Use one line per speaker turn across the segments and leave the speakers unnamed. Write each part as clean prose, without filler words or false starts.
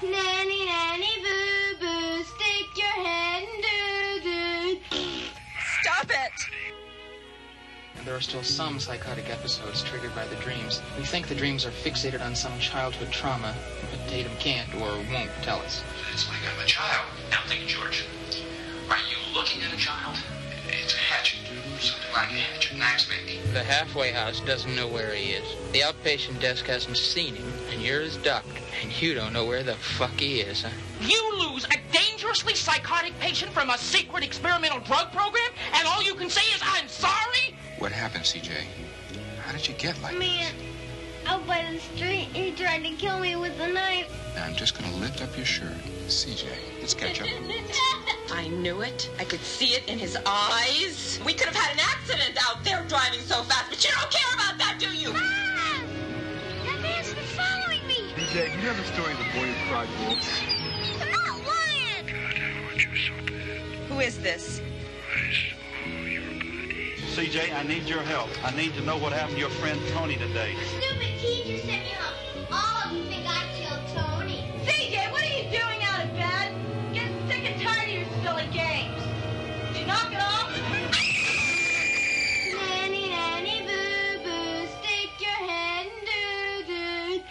Nanny, nanny, boo, boo, stick your head and do, do.
Stop it!
There are still some psychotic episodes triggered by the dreams. We think the dreams are fixated on some childhood trauma, but Tatum can't or won't tell us.
It's like I'm a child. Now think, George. Are you looking at a child? It's a hatchet. Something like a hatchet knives, maybe.
The halfway house doesn't know where he is. The outpatient desk hasn't seen him, and you're his doctor, and you don't know where the fuck he is, huh?
You lose a dangerously psychotic patient from a secret experimental drug program, and all you can say is, I'm sorry?
What happened, CJ? How did you get like
Man, out by the street, he tried to kill me with a knife.
this? Now I'm just gonna lift up your shirt. CJ, let's catch up.
I knew it. I could see it in his eyes. We could have had an accident out there driving so fast, but you don't care about that, do you?
Mom! That man's been following me.
CJ, you know the story of the boy who cried wolf?
I'm not lying.
God, I want you so bad.
Who is this?
I saw your body. CJ, I need your help. I need to know what happened to your friend Tony today.
Stupid teacher sent me home. All of you think I killed Tony.
CJ, what are you doing out of bed? Getting sick and tired of your silly games. Did you knock it off?
Nanny, nanny, boo, boo, stick your head and do,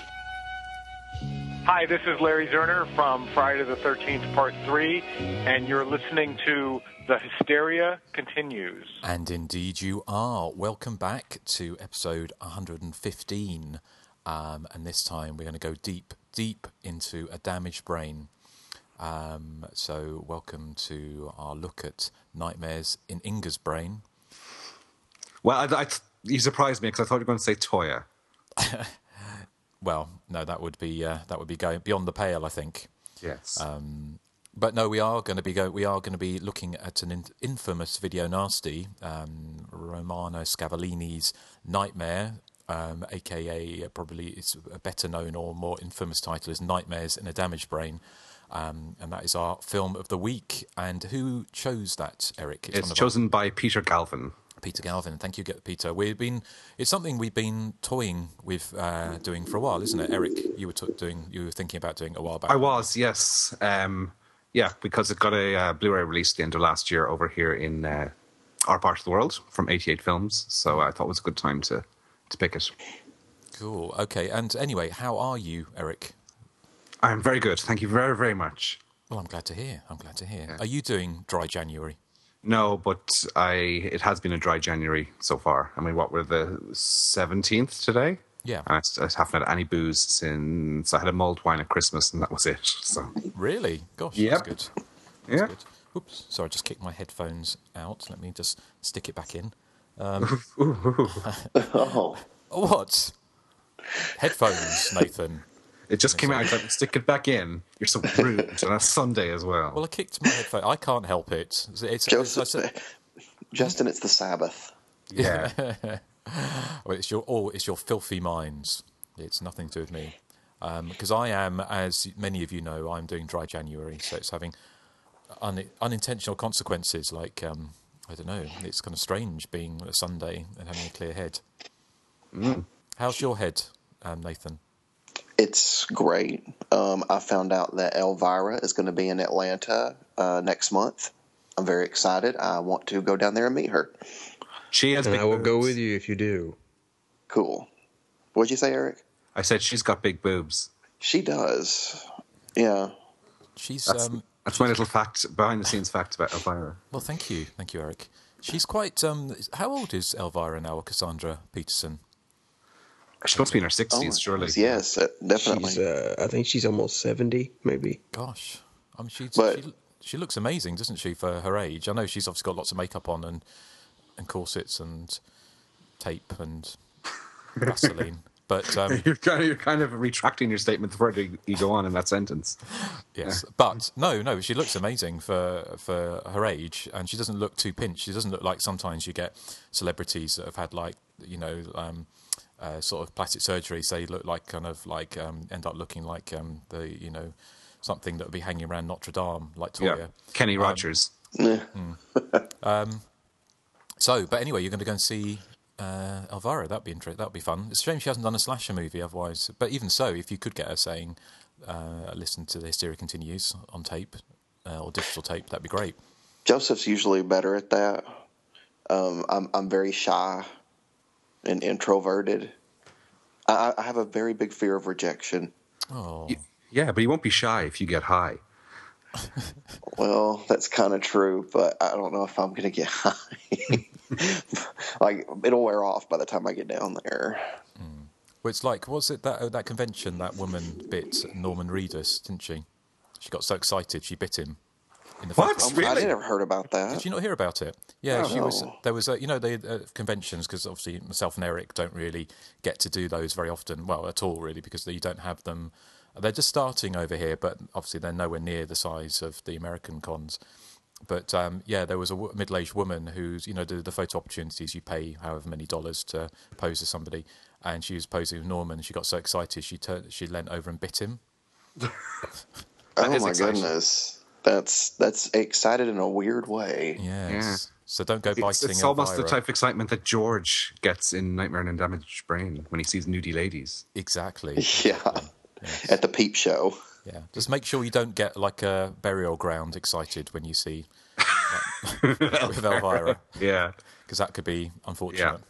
do.
Hi, this is Larry Zerner from Friday the 13th, Part 3, and you're listening to The Hysteria Continues.
And indeed you are. Welcome back to episode 115. And this time we're going to go deep into a damaged brain. So welcome to our look at nightmares in Inga's brain.
Well, you surprised me because I thought you were going to say Toya.
Well, no, that would be going beyond the pale, I think.
Yes.
But no, we are going to be looking at an infamous video nasty, Romano Scavallini's Nightmare, aka probably it's a better known or more infamous title is Nightmares in a Damaged Brain, and that is our film of the week. And who chose that, Eric?
It's chosen by Peter Galvin.
Peter Galvin, thank you, Peter. It's something we've been toying with doing for a while, isn't it, Eric? You were thinking about doing it a while back.
I was, yes. Yeah, because it got a Blu-ray release at the end of last year over here in our part of the world from 88 Films. So I thought it was a good time to pick it.
Cool. Okay. And anyway, how are you, Eric?
I'm very good. Thank you very, very much.
Well, I'm glad to hear.
Yeah.
Are you doing dry January?
No, but it has been a dry January so far. I mean, we're the 17th today?
Yeah.
And I haven't had any booze since I had a mulled wine at Christmas, and that was it. So
Really? Gosh,
Yep.
That's good.
Yeah.
That's good. Oops, sorry, I just kicked my headphones out. Let me just stick it back in.
Oh.
What? Headphones, Nathan.
It just came out. I said, stick it back in. You're so rude. And that's Sunday as well.
Well, I kicked my headphone. I can't help it.
Justin, it's the Sabbath.
Yeah.
Well, it's your filthy minds. It's nothing to do with me. Because I am, as many of you know, I'm doing dry January, so it's having unintentional consequences. Like I don't know, it's kind of strange being a Sunday and having a clear head.
Mm.
How's your head, Nathan?
It's great. I found out that Elvira is going to be in Atlanta next month. I'm very excited. I want to go down there and meet her.
She has.
And
big
I will
boobs.
go with you if you do.
Cool. What'd you say, Eric?
I said she's got big boobs.
She does. Yeah.
She's
That's my little fact, behind-the-scenes fact about Elvira.
Well, thank you, Eric. She's quite. How old is Elvira now, or Cassandra Peterson?
She must be in her 60s, surely.
Yes, definitely.
I think she's almost 70, maybe.
Gosh, I mean,
But-
she looks amazing, doesn't she, for her age? I know she's obviously got lots of makeup on and corsets and tape and Vaseline, but
You're kind of retracting your statement the further you go on in that sentence.
yes, but no, she looks amazing for her age, and she doesn't look too pinched. She doesn't look like sometimes you get celebrities that have had sort of plastic surgery. They look like end up looking like something that would be hanging around Notre Dame, like Toya.
Yeah. Kenny Rogers.
But anyway, you're going to go and see Elvira. That'd be interesting. That'd be fun. It's a shame she hasn't done a slasher movie otherwise. But even so, if you could get her saying listen to the Hysteria Continues on tape or digital tape, that'd be great.
Joseph's usually better at that. I'm very shy and introverted. I have a very big fear of rejection.
Oh,
Yeah, but you won't be shy if you get high.
Well, that's kind of true, but I don't know if I'm going to get high. Like, it'll wear off by the time I get down there.
well, it's like, was it that convention that woman bit Norman Reedus, didn't she? She got so excited she bit him. In the
What?
face.
Really?
I never heard about that.
Did you not hear about it? Yeah,
No.
she was. There was, the conventions, because obviously myself and Eric don't really get to do those very often. Well, at all really, because you don't have them. They're just starting over here, but obviously they're nowhere near the size of the American cons. But there was a middle-aged woman who's, the photo opportunities. You pay however many dollars to pose as somebody, and she was posing with Norman. She got so excited she leant over and bit him.
Oh my
exciting.
goodness. That's excited in a weird way.
Yes.
Yeah.
So don't go biting.
It's almost the
Elvira.
type of excitement that George gets in Nightmare on a Damaged Brain when he sees nudie ladies.
Exactly.
Yeah.
Yes.
At the peep show.
Yeah. Just make sure you don't get like a Burial Ground excited when you see with Elvira,
Yeah.
because that could be unfortunate.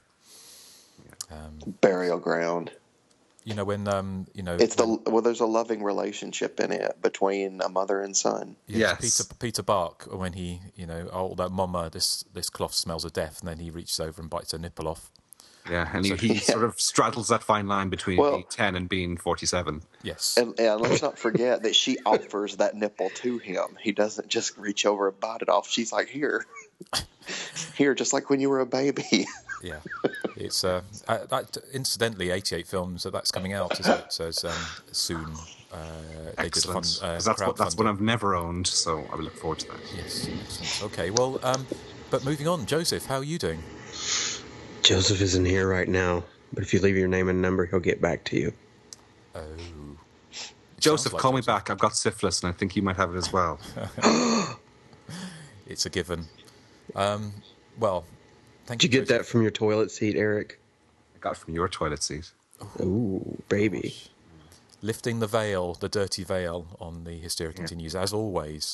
Burial ground.
When
It's there's a loving relationship in it between a mother and son.
Yes.
Peter Bark, when he that mama, this cloth smells of death, and then he reaches over and bites her nipple off.
Yeah, and he sort of straddles that fine line between being 10 and being 47.
Yes.
And let's not forget that she offers that nipple to him. He doesn't just reach over and bite it off. She's like, here, just like when you were a baby.
Yeah, it's that. Incidentally, 88 films. That's coming out, is it? So soon. They did a
Excellent.
fun,
'Cause that's one
crowdfunding.
I've never owned, so I will look forward to that.
Yes, excellent. Okay, well, but moving on, Joseph, how are you doing?
Joseph isn't here right now, but if you leave your name and number, he'll get back to you.
Oh,
Joseph,
like
call me
Joseph.
back. I've got syphilis, and I think you might have it as well.
It's a given. Well, thank
Did
you.
you get that from your toilet seat, Eric?
I got it from your toilet seat.
Ooh, baby.
Lifting the veil, the dirty veil on the Hysteria Continues, as always.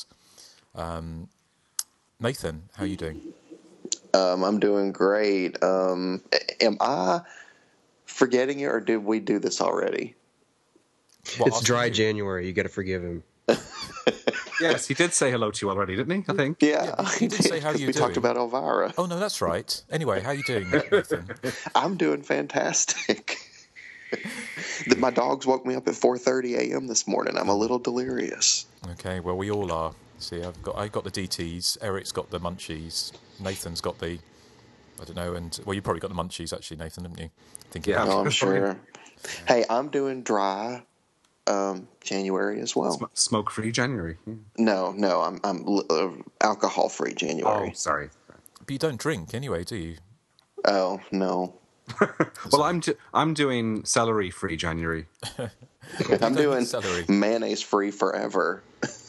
Nathan, how are you doing?
I'm doing great. Am I forgetting you, or did we do this already?
What,
It's dry January. You got to forgive him.
Yes, he did say hello to you already, didn't he? I think.
Yeah,
he did say how you
we
doing.
talked about Elvira.
Oh, no, that's right. Anyway, how are you doing, Nathan?
I'm doing fantastic. My dogs woke me up at 4:30 a.m. this morning. I'm a little delirious.
Okay, well, we all are. See, I got the DTs. Eric's got the munchies. Nathan's got the, I don't know, and well, you probably got the munchies actually, Nathan, didn't you?
Yeah.
No, I'm sure. Hey, I'm doing dry January as well.
Smoke-free January. Yeah.
No, I'm alcohol-free January.
Oh, sorry.
But you don't drink anyway, do you?
Oh no.
Well, I'm doing celery-free January.
I'm doing
celery.
mayonnaise-free forever.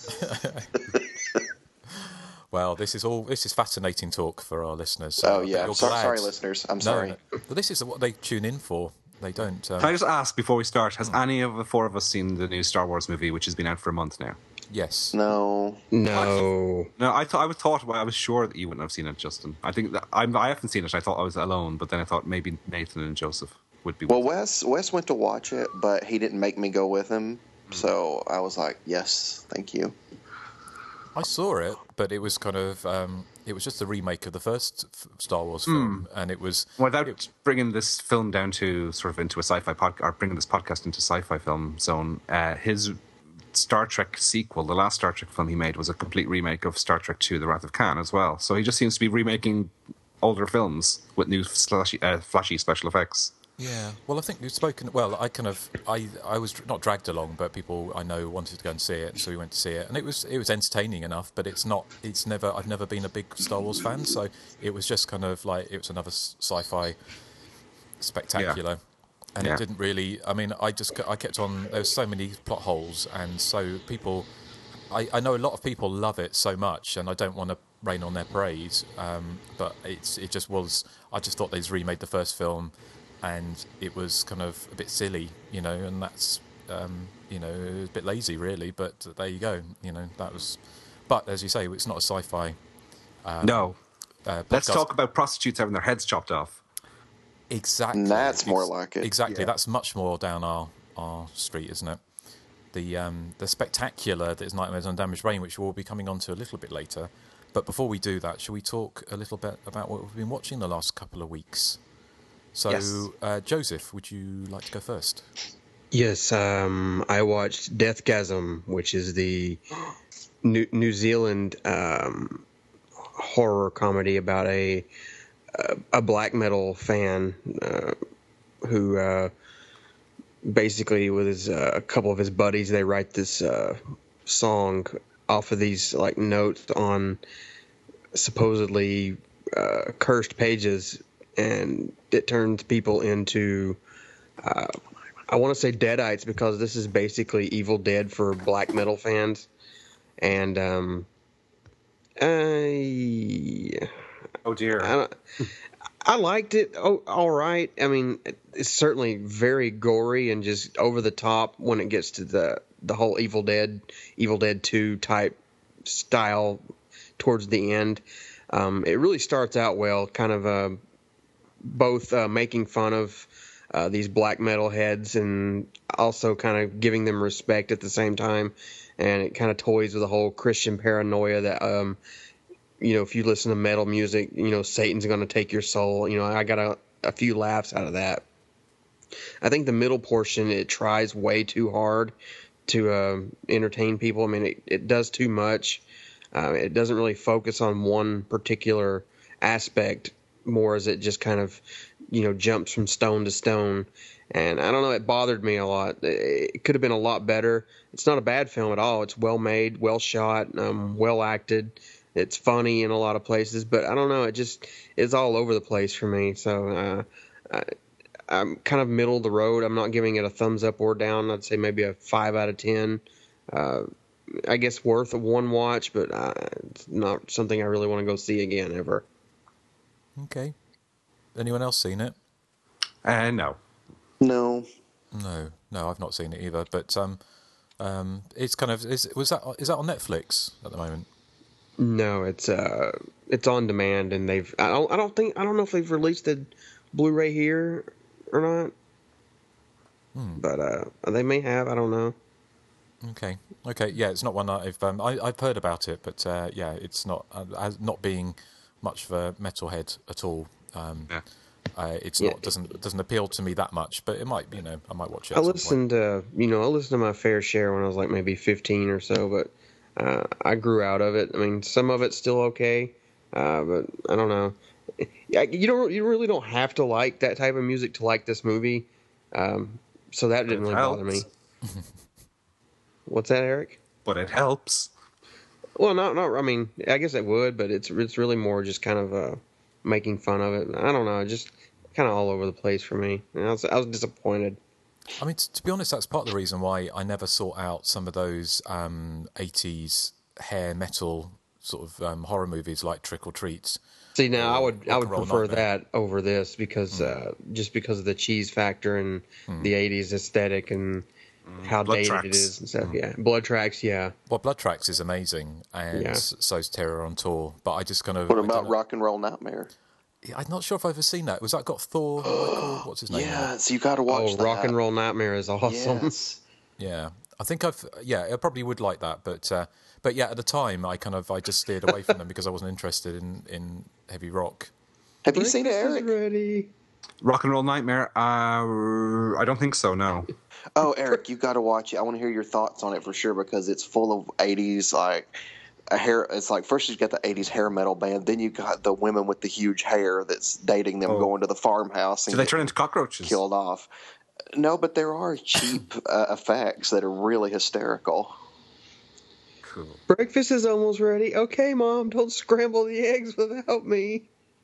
Well, this is fascinating talk for our listeners.
Oh yeah.
You're
Sorry,
glad.
listeners. I'm
No,
sorry.
no. Well, this is what they tune in for. They don't.
Can I just ask before we start, has any of the four of us seen the new Star Wars movie, which has been out for a month now?
Yes.
No.
No.
No, I was sure that you wouldn't have seen it, Justin. I think that I haven't seen it. I thought I was alone, but then I thought maybe Nathan and Joseph would be.
Well, Wes went to watch it, but he didn't make me go with him. So I was like, yes, thank you.
I saw it, but it was kind of it was just a remake of the first Star Wars film, and it was
Without bringing this film down to sort of into a sci-fi podcast, or bringing this podcast into sci-fi film zone, his Star Trek sequel, the last Star Trek film he made, was a complete remake of Star Trek II: The Wrath of Khan as well. So he just seems to be remaking older films with new flashy special effects.
Yeah, well, I think we've spoken. Well, I was not dragged along, but people I know wanted to go and see it, so we went to see it, and it was entertaining enough. But I've never been a big Star Wars fan, so it was just kind of like it was another sci-fi spectacular, and it didn't really. I mean, I kept on. There were so many plot holes, and so people. I know a lot of people love it so much, and I don't want to rain on their parade, but it just was. I just thought they'd remade the first film. And it was kind of a bit silly, and that's it was a bit lazy, really. But there you go. That was. But as you say, it's not a sci-fi.
No. Let's
podcast.
talk about prostitutes having their heads chopped off.
Exactly.
That's more like it.
Exactly. Yeah. That's much more down our street, isn't it? The spectacular that is Nightmares on Damaged Brain, which we'll be coming on to a little bit later. But before we do that, shall we talk a little bit about what we've been watching the last couple of weeks? So, yes. Joseph, would you like to go first?
Yes, I watched Deathgasm, which is the New Zealand horror comedy about a black metal fan who basically with a couple of his buddies, they write this song off of these like notes on supposedly cursed pages, and it turns people into I want to say Deadites, because this is basically Evil Dead for black metal fans. And
oh dear,
I liked it. Oh, all right. I mean, it's certainly very gory and just over the top when it gets to the whole Evil Dead 2 type style towards the end. It really starts out well, kind of both making fun of these black metal heads and also kind of giving them respect at the same time. And it kind of toys with the whole Christian paranoia that, if you listen to metal music, Satan's going to take your soul. I got a few laughs out of that. I think the middle portion, it tries way too hard to entertain people. I mean, it does too much. It doesn't really focus on one particular aspect more as it just kind of, jumps from stone to stone. And I don't know, it bothered me a lot. It could have been a lot better. It's not a bad film at all. It's well made, well shot, well acted. It's funny in a lot of places, but I don't know. It's all over the place for me. So I'm kind of middle of the road. I'm not giving it a thumbs up or down. I'd say maybe a 5 out of 10. I guess worth a one watch, but it's not something I really want to go see again ever.
Okay. Anyone else seen it?
No.
No,
I've not seen it either. But it's kind of is that on Netflix at the moment?
No, it's on demand, and I don't know if they've released the Blu-ray here or not. But they may have. I don't know.
Okay, yeah, it's not one that I've heard about it, but yeah, it's not not being much of a metalhead at all. It's not doesn't appeal to me that much, but it might, I might watch it. I listened
to my fair share when I was like maybe 15 or so, but I grew out of it. I mean, some of it's still okay, but I don't know. You really don't have to like that type of music to like this movie, so that didn't really bother me. What's that, Eric?
But it helps.
Well, not. I mean, I guess it would, but it's really more just kind of making fun of it. I don't know, just kind of all over the place for me. I was disappointed.
I mean, to be honest, that's part of the reason why I never sought out some of those 80s hair metal sort of horror movies like Trick or Treat.
See, now I would prefer that over this because just because of the cheese factor and the 80s aesthetic and how
Blood
dated
Tracks.
it is and stuff. Yeah, Blood Tracks. Yeah.
Well, Blood Tracks is amazing, and so's Terror on Tour. But I just kind of.
What about Rock and Roll Nightmare?
I'm not sure if I've ever seen that. Was that got Thor? What's his name?
Yes, you got to watch that.
Rock and Roll Nightmare is awesome.
Yes.
Yeah, I think I probably would like that, but yeah, at the time I just steered away from them because I wasn't interested in heavy rock.
Have you seen it, Eric?
Ready.
Rock and Roll Nightmare? I don't think so, no.
Oh, Eric, you got to watch it. I want to hear your thoughts on it for sure because it's full of 80s like hair. It's like first you got the 80s hair metal band, then you got the women with the huge hair that's dating them going to the farmhouse. And
do they turn into cockroaches?
Killed off. No, but there are cheap effects that are really hysterical.
Cool.
Breakfast is almost ready. Okay, Mom, don't scramble the eggs without me.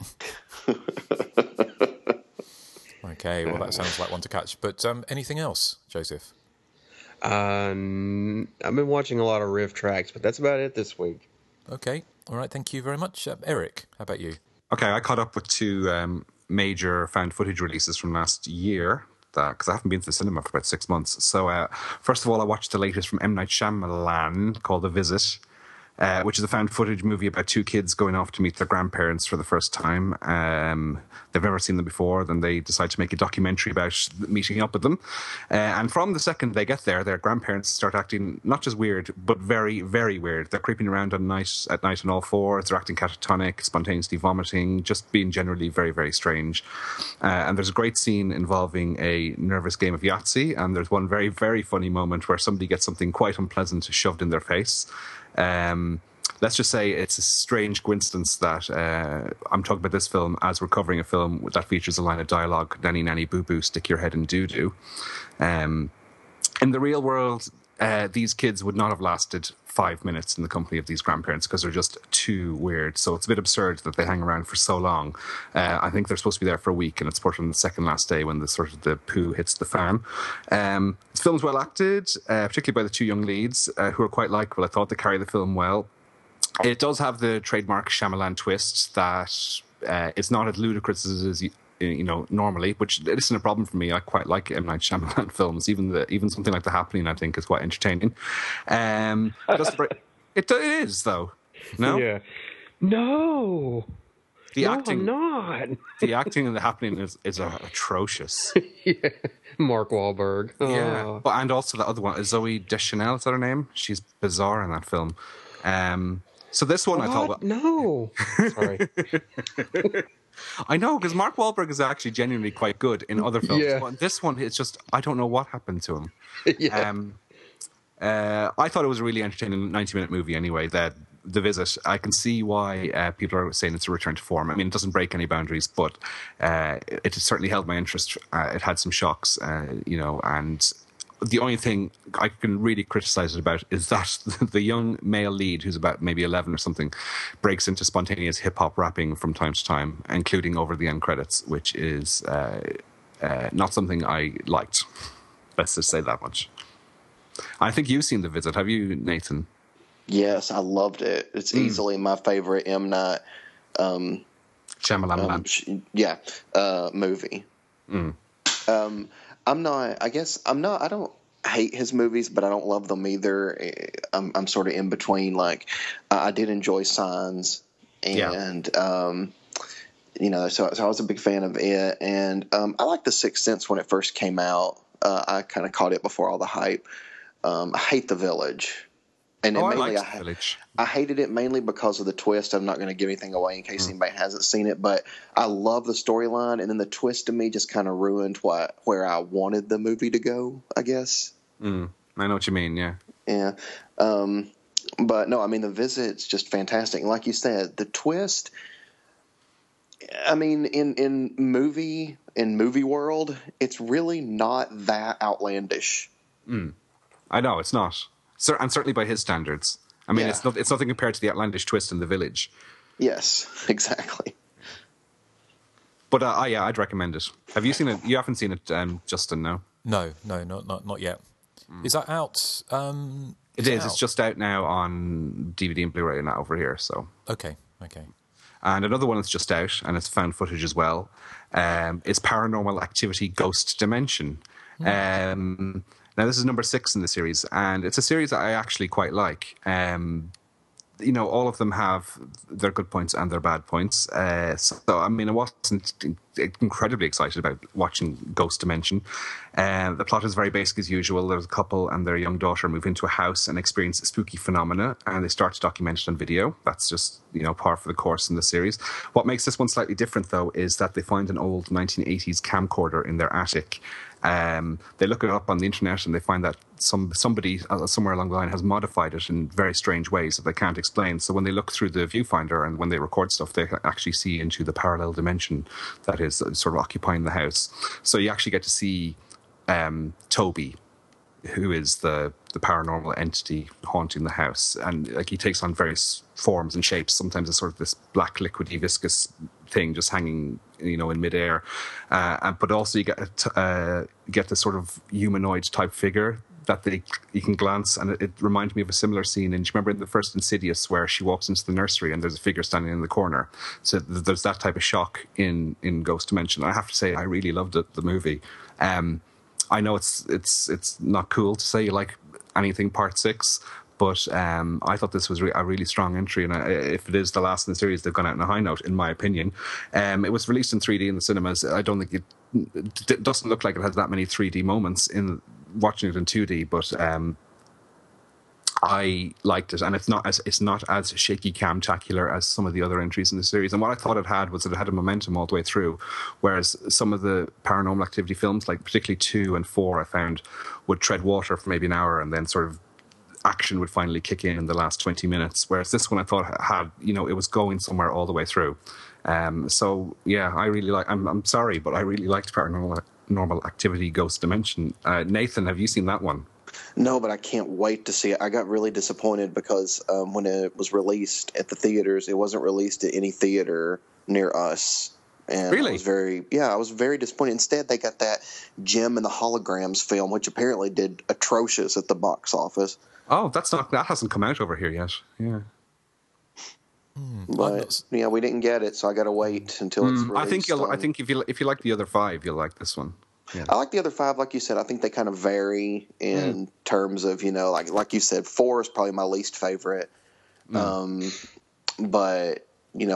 Okay, well, that sounds like one to catch. But anything else, Joseph?
I've been watching a lot of riff tracks, but that's about it this week.
Okay, all right, thank you very much. Eric, how about you?
Okay, I caught up with two major found footage releases from last year. because I haven't been to the cinema for about 6 months. So first of all, I watched the latest from M. Night Shyamalan called The Visit, which is a found footage movie about two kids going off to meet their grandparents for the first time. They've never seen them before. Then they decide to make a documentary about meeting up with them. And from the second they get there, their grandparents start acting not just weird, but very, very weird. They're creeping around at night on all fours. They're acting catatonic, spontaneously vomiting, just being generally very, very strange. And there's a great scene involving a nervous game of Yahtzee. And there's one very, very funny moment where somebody gets something quite unpleasant shoved in their face. Let's just say it's a strange coincidence that I'm talking about this film as we're covering a film that features a line of dialogue, nanny, nanny, boo-boo, stick your head in doo-doo. In the real world, these kids would not have lasted 5 minutes in the company of these grandparents because they're just too weird. So it's a bit absurd that they hang around for so long. I think they're supposed to be there for a week, and it's put on the second last day when the poo hits the fan. This film's well acted, particularly by the two young leads, who are quite likeable. I thought they carry the film well. It does have the trademark Shyamalan twist that it's not as ludicrous as normally, which isn't a problem for me. I quite like M. Night Shyamalan films. Even something like The Happening, I think, is quite entertaining. It is, though. No?
Yeah. No.
I'm
not.
The acting in The Happening is atrocious.
Yeah. Mark Wahlberg. Oh.
Yeah. And also the other one, Zooey Deschanel, is that her name? She's bizarre in that film. So this one, I thought...
No. Sorry.
I know, because Mark Wahlberg is actually genuinely quite good in other films.
Yeah.
But this one, it's just, I don't know what happened to him.
Yeah.
I thought it was a really entertaining 90-minute movie anyway, The Visit. I can see why people are saying it's a return to form. I mean, it doesn't break any boundaries, but it certainly held my interest. It had some shocks, and... The only thing I can really criticize it about is that the young male lead, who's about maybe 11 or something, breaks into spontaneous hip-hop rapping from time to time, including over the end credits, which is not something I liked. Let's just say that much. I think you've seen The Visit. Have you, Nathan?
Yes, I loved it. It's easily my favorite M. Night
Shyamalan
movie. I don't hate his movies, but I don't love them either. I'm sort of in between. Like, I did enjoy Signs, and so I was a big fan of it. And I liked The Sixth Sense when it first came out. I kind of caught it before all the hype. I hate The Village. And I hated it mainly because of the twist. I'm not going to give anything away in case anybody hasn't seen it, but I love the storyline, and then the twist to me just kind of ruined where I wanted the movie to go, I guess.
I know what you mean, yeah.
Yeah. But no, I mean, The Visit's just fantastic. And like you said, the twist, I mean, in movie world, it's really not that outlandish.
I know, it's not. And certainly by his standards. I mean, it's nothing compared to the outlandish twist in The Village.
Yes, exactly.
But I'd recommend it. Have you seen it? You haven't seen it, Justin? No.
No, not yet. Is that out?
It is. It's just out now on DVD and Blu-ray and that over here. So
okay.
And another one that's just out, and it's found footage as well, is Paranormal Activity: Ghost Dimension. Now, this is number 6 in the series, and it's a series that I actually quite like. All of them have their good points and their bad points. So, I mean, I wasn't incredibly excited about watching Ghost Dimension. The plot is very basic as usual. There's a couple and their young daughter move into a house and experience spooky phenomena, and they start to document it on video. That's just, par for the course in the series. What makes this one slightly different, though, is that they find an old 1980s camcorder in their attic. They look it up on the internet and they find that somebody somewhere along the line has modified it in very strange ways that they can't explain. So when they look through the viewfinder and when they record stuff, they actually see into the parallel dimension that is sort of occupying the house. So you actually get to see Toby, who is the paranormal entity haunting the house, and like he takes on various forms and shapes. Sometimes it's sort of this black liquidy viscous thing just hanging in midair, but also you get this sort of humanoid type figure that you can glance, and it reminded me of a similar scene. And do you remember in the first Insidious where she walks into the nursery and there's a figure standing in the corner? So there's that type of shock in Ghost Dimension. I have to say I really loved it, the movie. I know it's not cool to say you like anything Part 6, but I thought this was a really strong entry, and if it is the last in the series, they've gone out on a high note, in my opinion. It was released in 3D in the cinemas. I don't think it doesn't look like it has that many 3D moments in watching it in 2D, but I liked it, and it's not as shaky camtacular as some of the other entries in the series. And what I thought it had was that it had a momentum all the way through, whereas some of the Paranormal Activity films, like particularly 2 and 4, I found would tread water for maybe an hour, and then sort of action would finally kick in the last 20 minutes. Whereas this one I thought had, it was going somewhere all the way through. So yeah, I really like. I'm sorry, but I really liked Paranormal Activity: Ghost Dimension. Nathan, have you seen that one?
No, but I can't wait to see it. I got really disappointed because when it was released at the theaters, it wasn't released at any theater near us. And
really?
I was very disappointed. Instead, they got that Gem and the Holograms film, which apparently did atrocious at the box office.
Oh, that hasn't come out over here yet. Yeah.
But we didn't get it, so I got to wait until it's released.
I think if you like the other 5, you'll like this one. Yeah.
I like the other 5, like you said. I think they kind of vary in terms of, like you said, 4 is probably my least favorite. But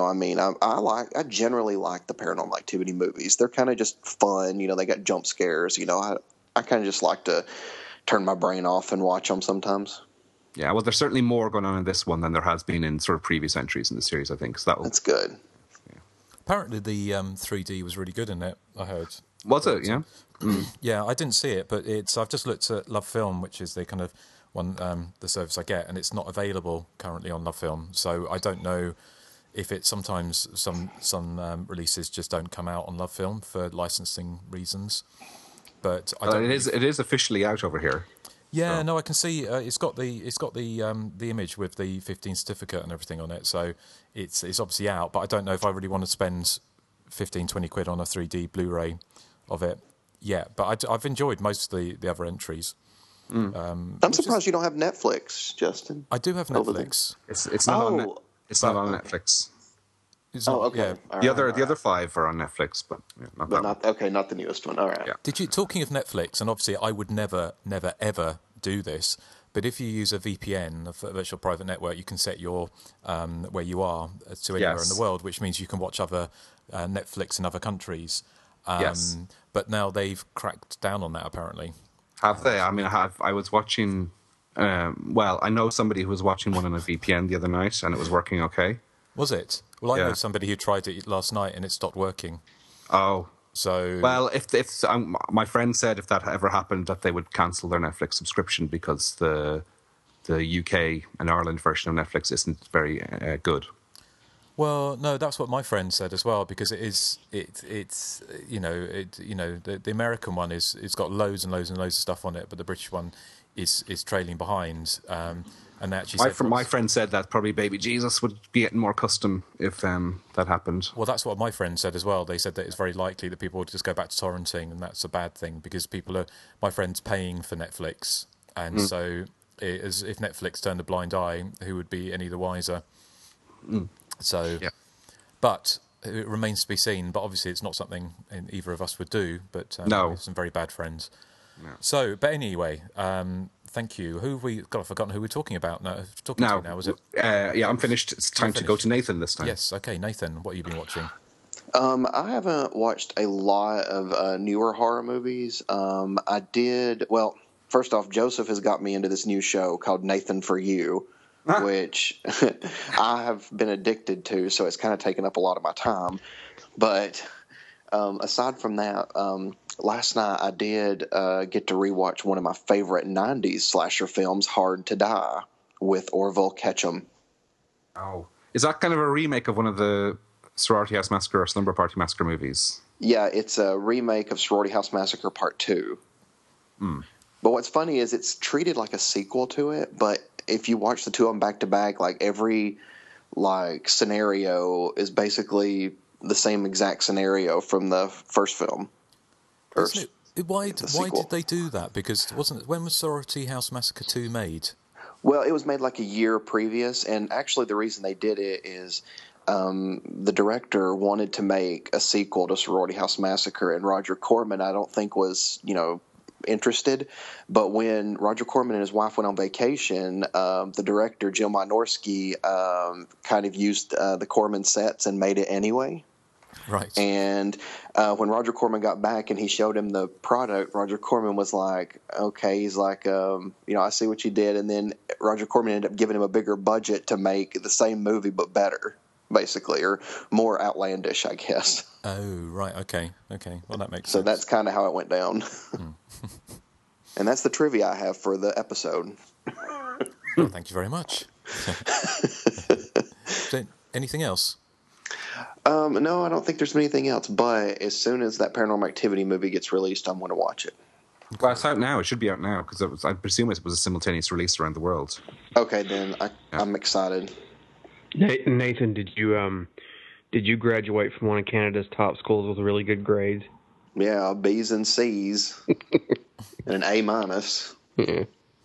I generally like the Paranormal Activity movies. They're kind of just fun. They got jump scares. I kind of just like to turn my brain off and watch them sometimes.
Yeah, well, there's certainly more going on in this one than there has been in sort of previous entries in the series, I think. So
that's good.
Yeah. Apparently the 3D was really good in it, I heard.
Was it? Yeah.
Yeah, I didn't see it, but I've just looked at Love Film, which is the kind of one the service I get, and it's not available currently on Love Film. So I don't know if it sometimes some releases just don't come out on Love Film for licensing reasons. But
it is officially out over here.
Yeah, no, I can see it's got the image with the 15 certificate and everything on it, so it's obviously out. But I don't know if I really want to spend 15-20 quid on a 3D Blu-ray of it. Yeah, but I've enjoyed most of the other entries.
I'm surprised you don't have Netflix, Justin.
I do have Netflix.
It's not on Netflix.
Okay.
Yeah. The other 5 are on Netflix, but
not the newest one. All right.
Yeah. Talking of Netflix, and obviously I would never, ever do this, but if you use a VPN, a virtual private network, you can set your where you are to anywhere in the world, which means you can watch other Netflix in other countries.
Yes.
But now they've cracked down on that, apparently.
Have they? I mean, I was watching. I know somebody who was watching one on a VPN the other night, and it was working okay.
Was it? Well, I know somebody who tried it last night, and it stopped working.
Oh.
So.
Well, if my friend said if that ever happened, that they would cancel their Netflix subscription because the UK and Ireland version of Netflix isn't very good.
Well, no, that's what my friend said as well, because it's the American one it's got loads and loads and loads of stuff on it, but the British one is trailing behind. And actually
my friend said that probably Baby Jesus would be getting more custom if that happened.
Well, that's what my friend said as well. They said that it's very likely that people would just go back to torrenting, and that's a bad thing because my friend's paying for Netflix, and so if Netflix turned a blind eye, who would be any the wiser? So, but it remains to be seen. But obviously, it's not something either of us would do. But we have some very bad friends. No. So, but anyway, thank you. Who have we got? I've forgotten who we're talking about now. Now, is it?
I'm finished. It's time to go to Nathan this time.
Yes. Okay, Nathan. What have you been watching?
I haven't watched a lot of newer horror movies. I did. Well, first off, Joseph has got me into this new show called Nathan for You, which I have been addicted to, so it's kind of taken up a lot of my time. But aside from that, last night I did get to rewatch one of my favorite 90s slasher films, Hard to Die, with Orville Ketchum.
Oh. Is that kind of a remake of one of the Sorority House Massacre or Slumber Party Massacre movies?
Yeah, it's a remake of Sorority House Massacre Part 2. But what's funny is it's treated like a sequel to it, but if you watch the two of them back to back, like every scenario is basically the same exact scenario from the first film.
Why did they do that? Because when was Sorority House Massacre 2 made?
Well, it was made like a year previous, and actually the reason they did it is the director wanted to make a sequel to Sorority House Massacre, and Roger Corman, I don't think, was interested. But when Roger Corman and his wife went on vacation, the director, Jim Wynorski, kind of used the Corman sets and made it anyway.
Right.
And when Roger Corman got back and he showed him the product, Roger Corman was like, okay, he's like, I see what you did. And then Roger Corman ended up giving him a bigger budget to make the same movie but better, basically, or more outlandish, I guess.
Oh, right. Okay. Well, that makes sense.
So that's kind of how it went down. And that's the trivia I have for the episode.
Well, thank you very much. So, anything else?
No, I don't think there's anything else. But as soon as that Paranormal Activity movie gets released, I'm going to watch it.
Well, it's out now. It should be out now because I presume it was a simultaneous release around the world.
Okay, then I'm excited.
Nathan, did you graduate from one of Canada's top schools with really good grades?
Yeah, B's and C's and an A minus.
Yeah.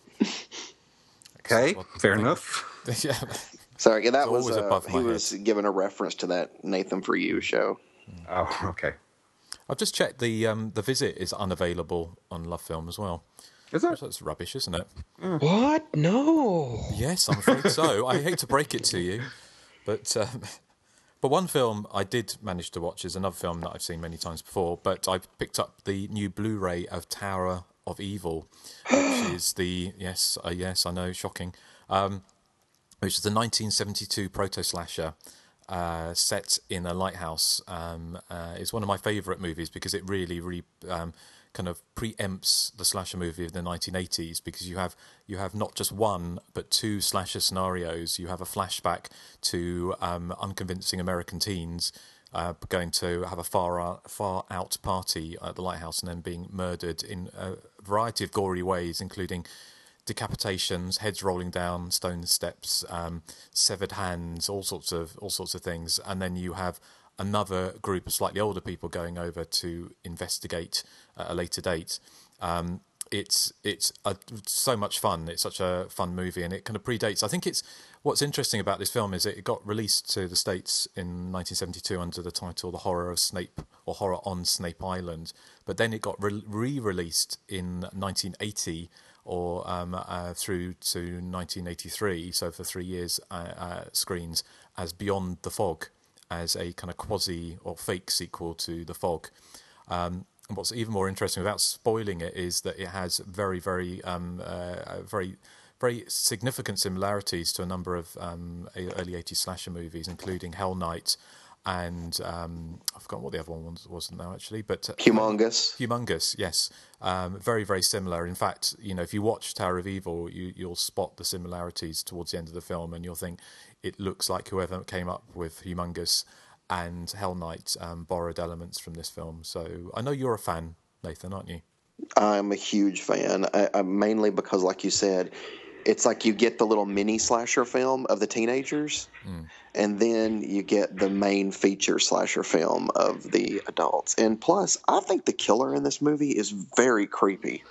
Okay, fair enough.
Yeah.
Sorry, that
was
he was giving a reference to that Nathan For You show.
Oh, okay.
I've just checked the Visit is unavailable on Love Film as well.
Is it?
That's rubbish, isn't it?
What? No.
Yes, I'm afraid so. I hate to break it to you, but one film I did manage to watch is another film that I've seen many times before. But I picked up the new Blu-ray of Tower of Evil, which is yes, I know, shocking. Which is the 1972 proto-slasher set in a lighthouse. It's one of my favourite movies because it really kind of preempts the slasher movie of the 1980s, because you have not just one but two slasher scenarios. You have a flashback to unconvincing American teens going to have a far out party at the lighthouse and then being murdered in a variety of gory ways, including decapitations, heads rolling down stone steps, severed hands, all sorts of things. And then you have another group of slightly older people going over to investigate at a later date. It's so much fun. It's such a fun movie, and it kind of predates. I think what's interesting about this film is it got released to the States in 1972 under the title The Horror of Snape, or Horror on Snape Island, but then it got re-released in 1980 or through to 1983, so for 3 years screens, as Beyond the Fog, as a kind of quasi or fake sequel to The Fog. And what's even more interesting, without spoiling it, is that it has very, very, very, very significant similarities to a number of early 80s slasher movies, including Hell Night and I've forgotten what the other one was now, actually, but Humongous, yes, very, very similar. In fact, if you watch Tower of Evil, you'll spot the similarities towards the end of the film, and you'll think it looks like whoever came up with Humongous and Hell Night borrowed elements from this film. So I know you're a fan, Nathan, aren't you?
I'm a huge fan, mainly because, like you said, it's like you get the little mini slasher film of the teenagers, and then you get the main feature slasher film of the adults. And plus, I think the killer in this movie is very creepy.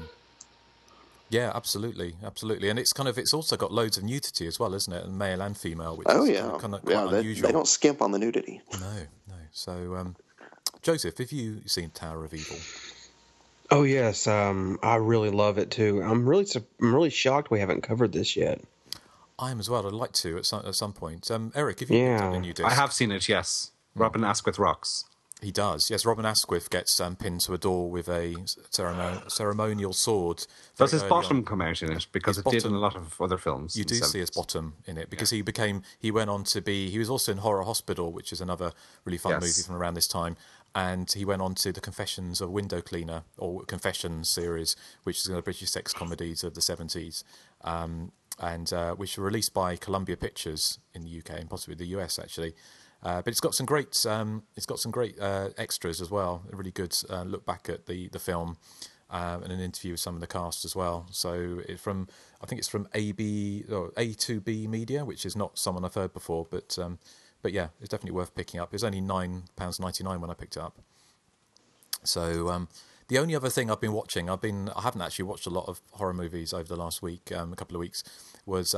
Yeah, absolutely. And it's also got loads of nudity as well, isn't it? And male and female, which is kind of quite unusual.
They don't skimp on the nudity.
No. So, Joseph, have you seen Tower of Evil?
Oh yes, I really love it too. I'm really shocked we haven't covered this yet.
I am as well. I'd like to at some point. Eric, have you picked up a new disc?
I have seen it. Yes, Robin Asquith rocks.
He does. Yes, Robin Asquith gets pinned to a door with a ceremonial sword.
Does his bottom come out in it? Because it did in a lot of other films.
You do see his bottom in it, because he went on to be. He was also in Horror Hospital, which is another really fun movie from around this time. And he went on to The Confessions of Window Cleaner, or Confessions series, which is one of the British sex comedies of the 70s, and which were released by Columbia Pictures in the UK and possibly the US, actually. But it's got some great extras as well. A really good look back at the film and an interview with some of the cast as well. So I think it's from A2B Media, which is not someone I've heard before, but yeah, it's definitely worth picking up. It was only £9.99 when I picked it up. So the only other thing I've been watching, I haven't actually watched a lot of horror movies over the last week, a couple of weeks, was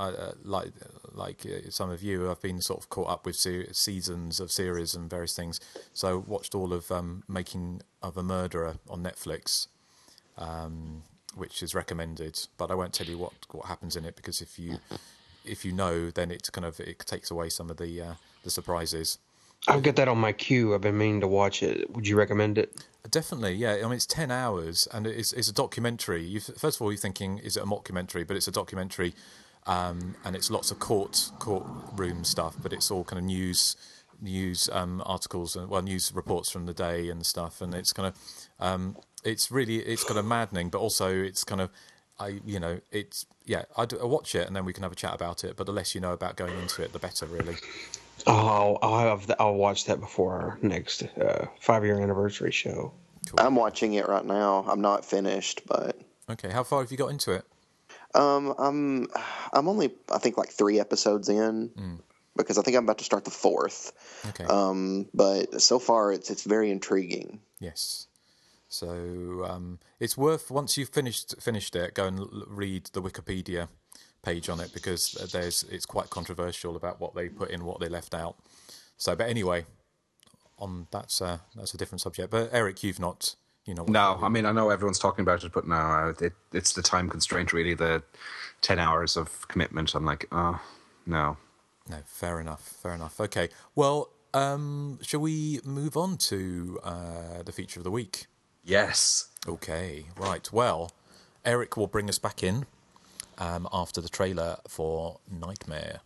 like some of you, I've been sort of caught up with seasons of series and various things. So watched all of Making of a Murderer on Netflix, which is recommended. But I won't tell you what happens in it, because if you know, then it takes away some of the surprises.
I'll get that on my queue. I've been meaning to watch it. Would you recommend it?
Definitely, yeah. I mean, it's 10 hours, and it's a documentary. First of all, you're thinking, is it a mockumentary? But it's a documentary, and it's lots of courtroom stuff, but it's all kind of news articles and news reports from the day and stuff, and it's kind of it's kind of maddening, but also it's kind of I'd watch it and then we can have a chat about it. But the less you know about going into it, the better, really.
Oh, I'll watch that before our next 5-year anniversary show.
Cool. I'm watching it right now. I'm not finished, but
okay. How far have you got into it?
I'm only, I think, like 3 episodes in, because I think I'm about to start the 4th.
Okay.
But so far it's very intriguing.
Yes. So it's worth, once you've finished it, go and read the Wikipedia page on it, because it's quite controversial about what they put in, what they left out. So, but anyway, that's a different subject. But Eric, you've not,
No, I mean, I know everyone's talking about it, but no, it's the time constraint, really, the 10 hours of commitment. I'm like, no.
No, fair enough. Okay, well, shall we move on to the feature of the week?
Yes.
Okay, right. Well, Eric will bring us back in after the trailer for Nightmare.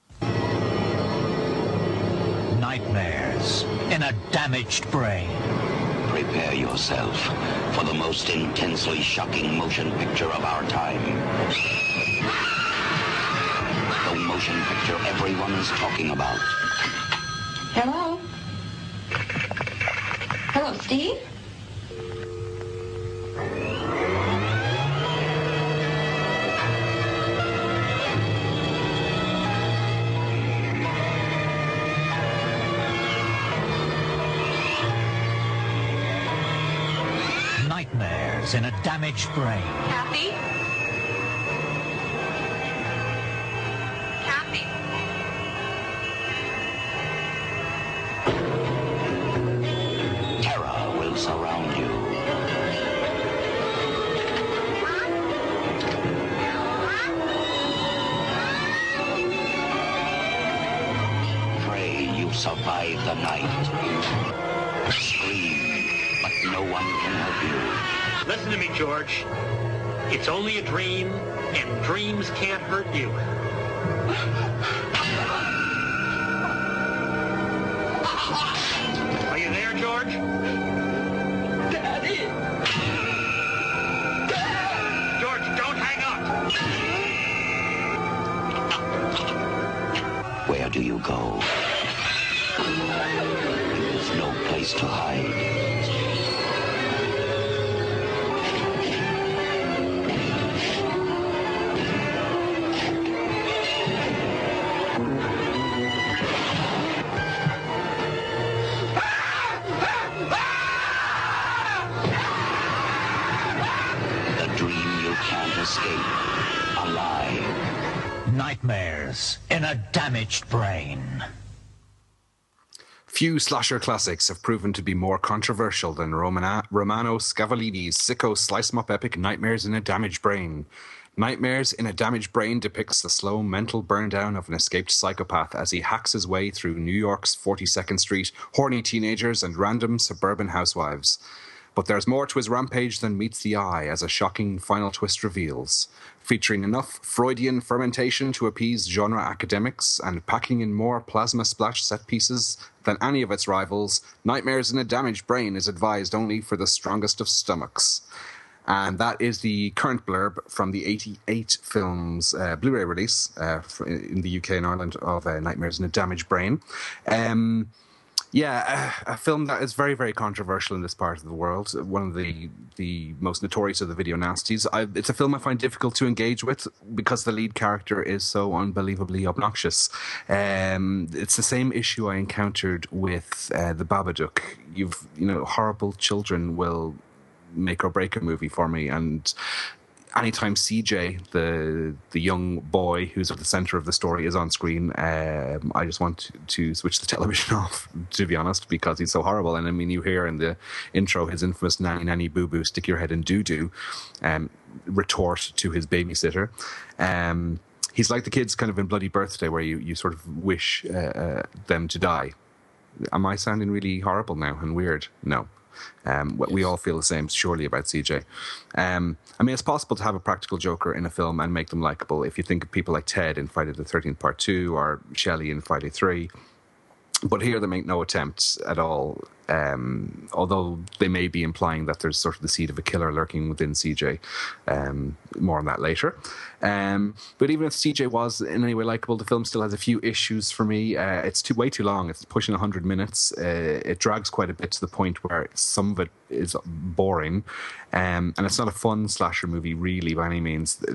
Nightmares in a damaged brain.
Prepare yourself for the most intensely shocking motion picture of our time. The motion picture everyone's talking about.
Hello? Hello, Steve?
Nightmares in a damaged brain.
Kathy? Kathy?
Terror will surround you. Pray you survive the night. Scream, but no one can help you.
Listen to me, George. It's only a dream, and dreams can't hurt you. Are you there, George? Daddy! George, don't hang
up! Where do you go? There's no place to hide. Escape alive.
Nightmares in a damaged brain.
Few slasher classics have proven to be more controversial than Romano Scavolini's sicko slice-em-up epic Nightmares in a Damaged Brain. Nightmares in a Damaged Brain depicts the slow mental burn-down of an escaped psychopath as he hacks his way through New York's 42nd Street, horny teenagers and random suburban housewives. But there's more to his rampage than meets the eye, as a shocking final twist reveals. Featuring enough Freudian fermentation to appease genre academics and packing in more plasma splash set pieces than any of its rivals, Nightmares in a Damaged Brain is advised only for the strongest of stomachs. And that is the current blurb from the 88 films Blu-ray release in the UK and Ireland of Nightmares in a Damaged Brain. A film that is very, very controversial in this part of the world. One of the most notorious of the video nasties. It's a film I find difficult to engage with because the lead character is so unbelievably obnoxious. It's the same issue I encountered with The Babadook. Horrible children will make or break a movie for me, and anytime CJ, the young boy who's at the center of the story, is on screen, I just want to switch the television off, to be honest, because he's so horrible. And I mean, you hear in the intro his infamous nanny, nanny, boo boo, stick your head in doo doo retort to his babysitter. He's like the kids kind of in Bloody Birthday, where you sort of wish them to die. Am I sounding really horrible now and weird? No. We all feel the same, surely, about CJ. I mean, it's possible to have a practical Joker in a film and make them likable. If you think of people like Ted in Friday the 13th Part 2 or Shelley in Friday 3. But here they make no attempts at all, although they may be implying that there's sort of the seed of a killer lurking within CJ. More on that later. But even if CJ was in any way likable, the film still has a few issues for me. It's way too long. It's pushing 100 minutes. It drags quite a bit to the point where some of it is boring. And it's not a fun slasher movie, really, by any means.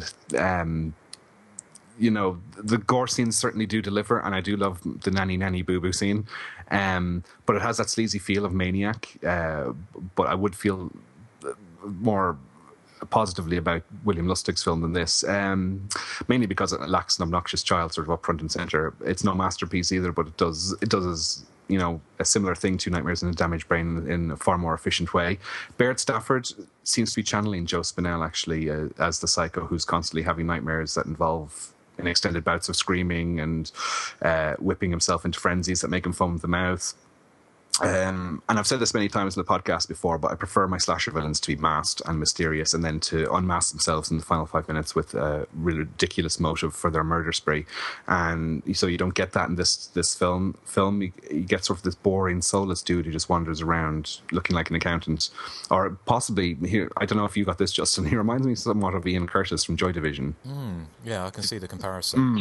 You know, the gore scenes certainly do deliver, and I do love the nanny nanny boo boo scene, but it has that sleazy feel of Maniac. But I would feel more positively about William Lustig's film than this, mainly because it lacks an obnoxious child sort of up front and center. It's no masterpiece either, but it does you know, a similar thing to Nightmares in a Damaged Brain in a far more efficient way. Baird Stafford seems to be channeling Joe Spinell, actually, as the psycho who's constantly having nightmares that involve in extended bouts of screaming and whipping himself into frenzies that make him foam at the mouth. And I've said this many times in the podcast before, but I prefer my slasher villains to be masked and mysterious, and then to unmask themselves in the final 5 minutes with a ridiculous motive for their murder spree. And so you don't get that in this film. You get sort of this boring, soulless dude who just wanders around looking like an accountant, or possibly here. I don't know if you got this, Justin. He reminds me somewhat of Ian Curtis from Joy Division.
Yeah, I can see the comparison.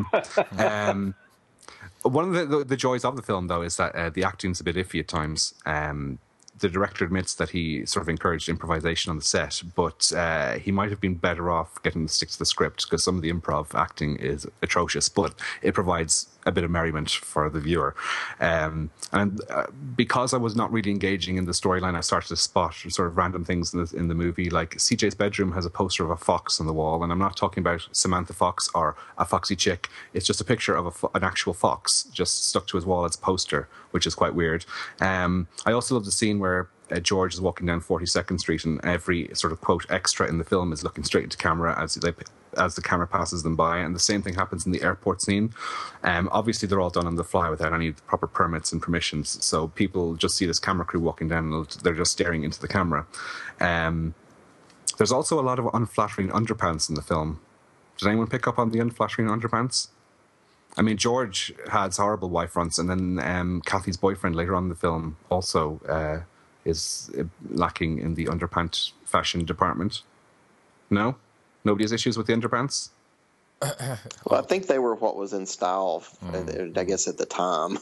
One of the joys of the film, though, is that the acting's a bit iffy at times. The director admits that he sort of encouraged improvisation on the set, but he might have been better off getting to stick to the script, because some of the improv acting is atrocious, but it provides a bit of merriment for the viewer. And because I was not really engaging in the storyline, I started to spot sort of random things in the movie. Like CJ's bedroom has a poster of a fox on the wall, and I'm not talking about Samantha Fox or a foxy chick. It's just a picture of an actual fox just stuck to his wall as a poster, which is quite weird. I also love the scene where George is walking down 42nd Street, and every sort of quote extra in the film is looking straight into camera as the camera passes them by, and the same thing happens in the airport scene. Obviously they're all done on the fly without any proper permits and permissions, so people just see this camera crew walking down and they're just staring into the camera. There's also a lot of unflattering underpants in the film. Did anyone pick up on the unflattering underpants? I mean, George has horrible Y fronts, and then Kathy's boyfriend later on in the film also is lacking in the underpant fashion department. No? Nobody has issues with the underpants?
Well, I think they were what was in style, I guess, at the time.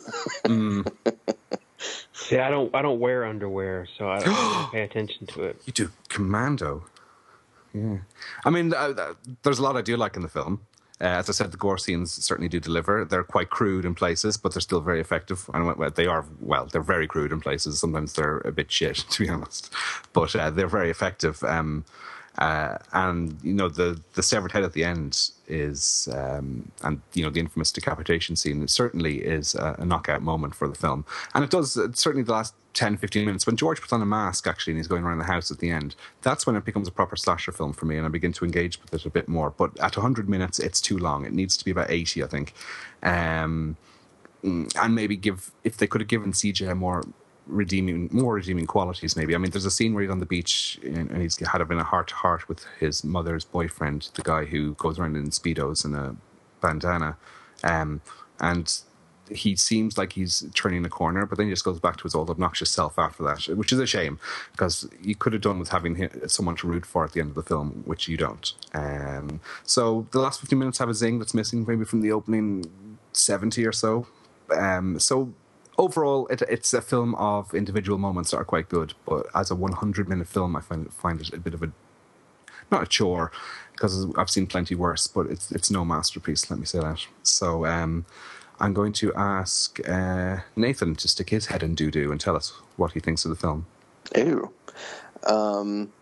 See, I don't wear underwear, so I don't really pay attention to it.
You do Commando. Yeah. I mean, there's a lot I do like in the film. As I said, the gore scenes certainly do deliver. They're quite crude in places, but they're still very effective. And they're very crude in places. Sometimes they're a bit shit, to be honest. But they're very effective. And you know, the severed head at the end is, and you know, the infamous decapitation scene, it certainly is a knockout moment for the film. And it does, certainly the last 10-15 minutes, when George puts on a mask actually and he's going around the house at the end, that's when it becomes a proper slasher film for me, and I begin to engage with it a bit more. But at 100 minutes it's too long. It needs to be about 80, I think. And maybe if they could have given CJ more redeeming qualities, maybe. I mean, there's a scene where he's on the beach and he's had a bit of heart-to-heart with his mother's boyfriend, the guy who goes around in Speedos and a bandana, and he seems like he's turning a corner, but then he just goes back to his old obnoxious self after that, which is a shame, because you could have done with having someone to root for at the end of the film, which you don't. So the last 15 minutes have a zing that's missing maybe from the opening 70 or so. So overall, it's a film of individual moments that are quite good, but as a 100-minute film, I find it a bit of not a chore, because I've seen plenty worse, but it's no masterpiece, let me say that. So I'm going to ask Nathan to stick his head in doo-doo and tell us what he thinks of the film.
Ew.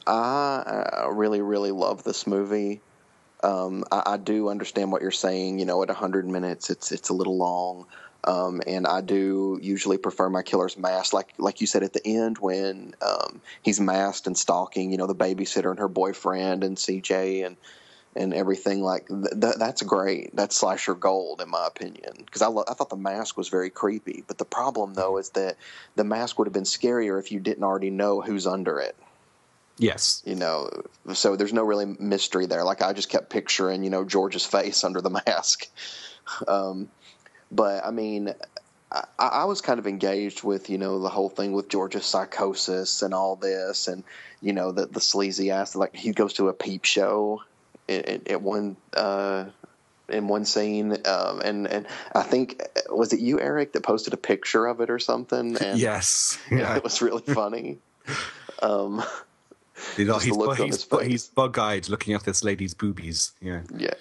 I really, really love this movie. I do understand what you're saying. You know, at 100 minutes, it's a little long. And I do usually prefer my killer's masked, like you said at the end when he's masked and stalking, you know, the babysitter and her boyfriend and CJ and everything. Like that's great. That's slasher gold in my opinion, because I thought the mask was very creepy. But the problem though is that the mask would have been scarier if you didn't already know who's under it.
Yes.
You know, so there's no really mystery there. Like I just kept picturing, you know, George's face under the mask. But I mean, I was kind of engaged with, you know, the whole thing with George's psychosis and all this, and you know the sleazy ass. Like he goes to a peep show at one in one scene, and I think was it you, Eric, that posted a picture of it or something? And
yes, yeah.
It was really funny.
You know, he's bug-eyed looking at this lady's boobies. Yeah.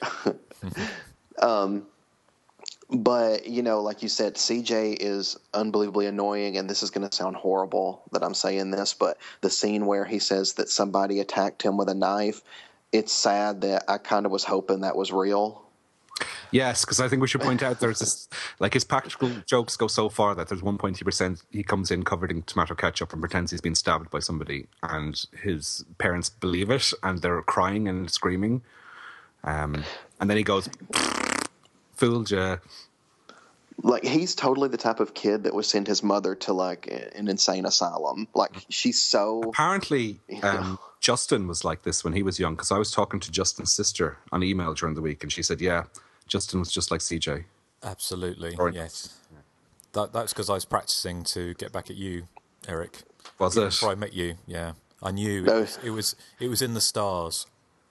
But, you know, like you said, CJ is unbelievably annoying, and this is going to sound horrible that I'm saying this, but the scene where he says that somebody attacked him with a knife, it's sad that I kind of was hoping that was real.
Yes, because I think we should point out there's this, like his practical jokes go so far that there's one point he comes in covered in tomato ketchup and pretends he's been stabbed by somebody, and his parents believe it, and they're crying and screaming. And then he goes, fooled ya.
Like, he's totally the type of kid that would send his mother to, like, an insane asylum. Like, she's so...
Apparently, Justin was like this when he was young, because I was talking to Justin's sister on email during the week, and she said, yeah, Justin was just like CJ.
Absolutely, yes. That's because I was practicing to get back at you, Eric.
Was it?
Before I met you, yeah. I knew it was in the stars.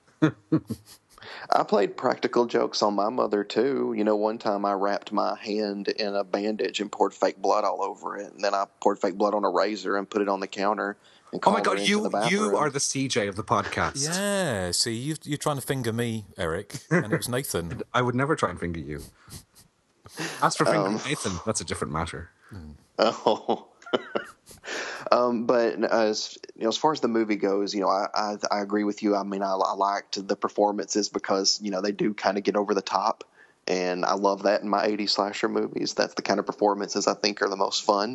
I played practical jokes on my mother, too. You know, one time I wrapped my hand in a bandage and poured fake blood all over it. And then I poured fake blood on a razor and put it on the counter. And
oh, my God, you are the CJ of the podcast.
Yeah, see, you're trying to finger me, Eric, and it was Nathan.
I would never try and finger you. As for fingering Nathan, that's a different matter.
Oh. But as you know, as far as the movie goes, you know, I agree with you. I mean, I liked the performances because, you know, they do kind of get over the top, and I love that in my 80s slasher movies. That's the kind of performances I think are the most fun.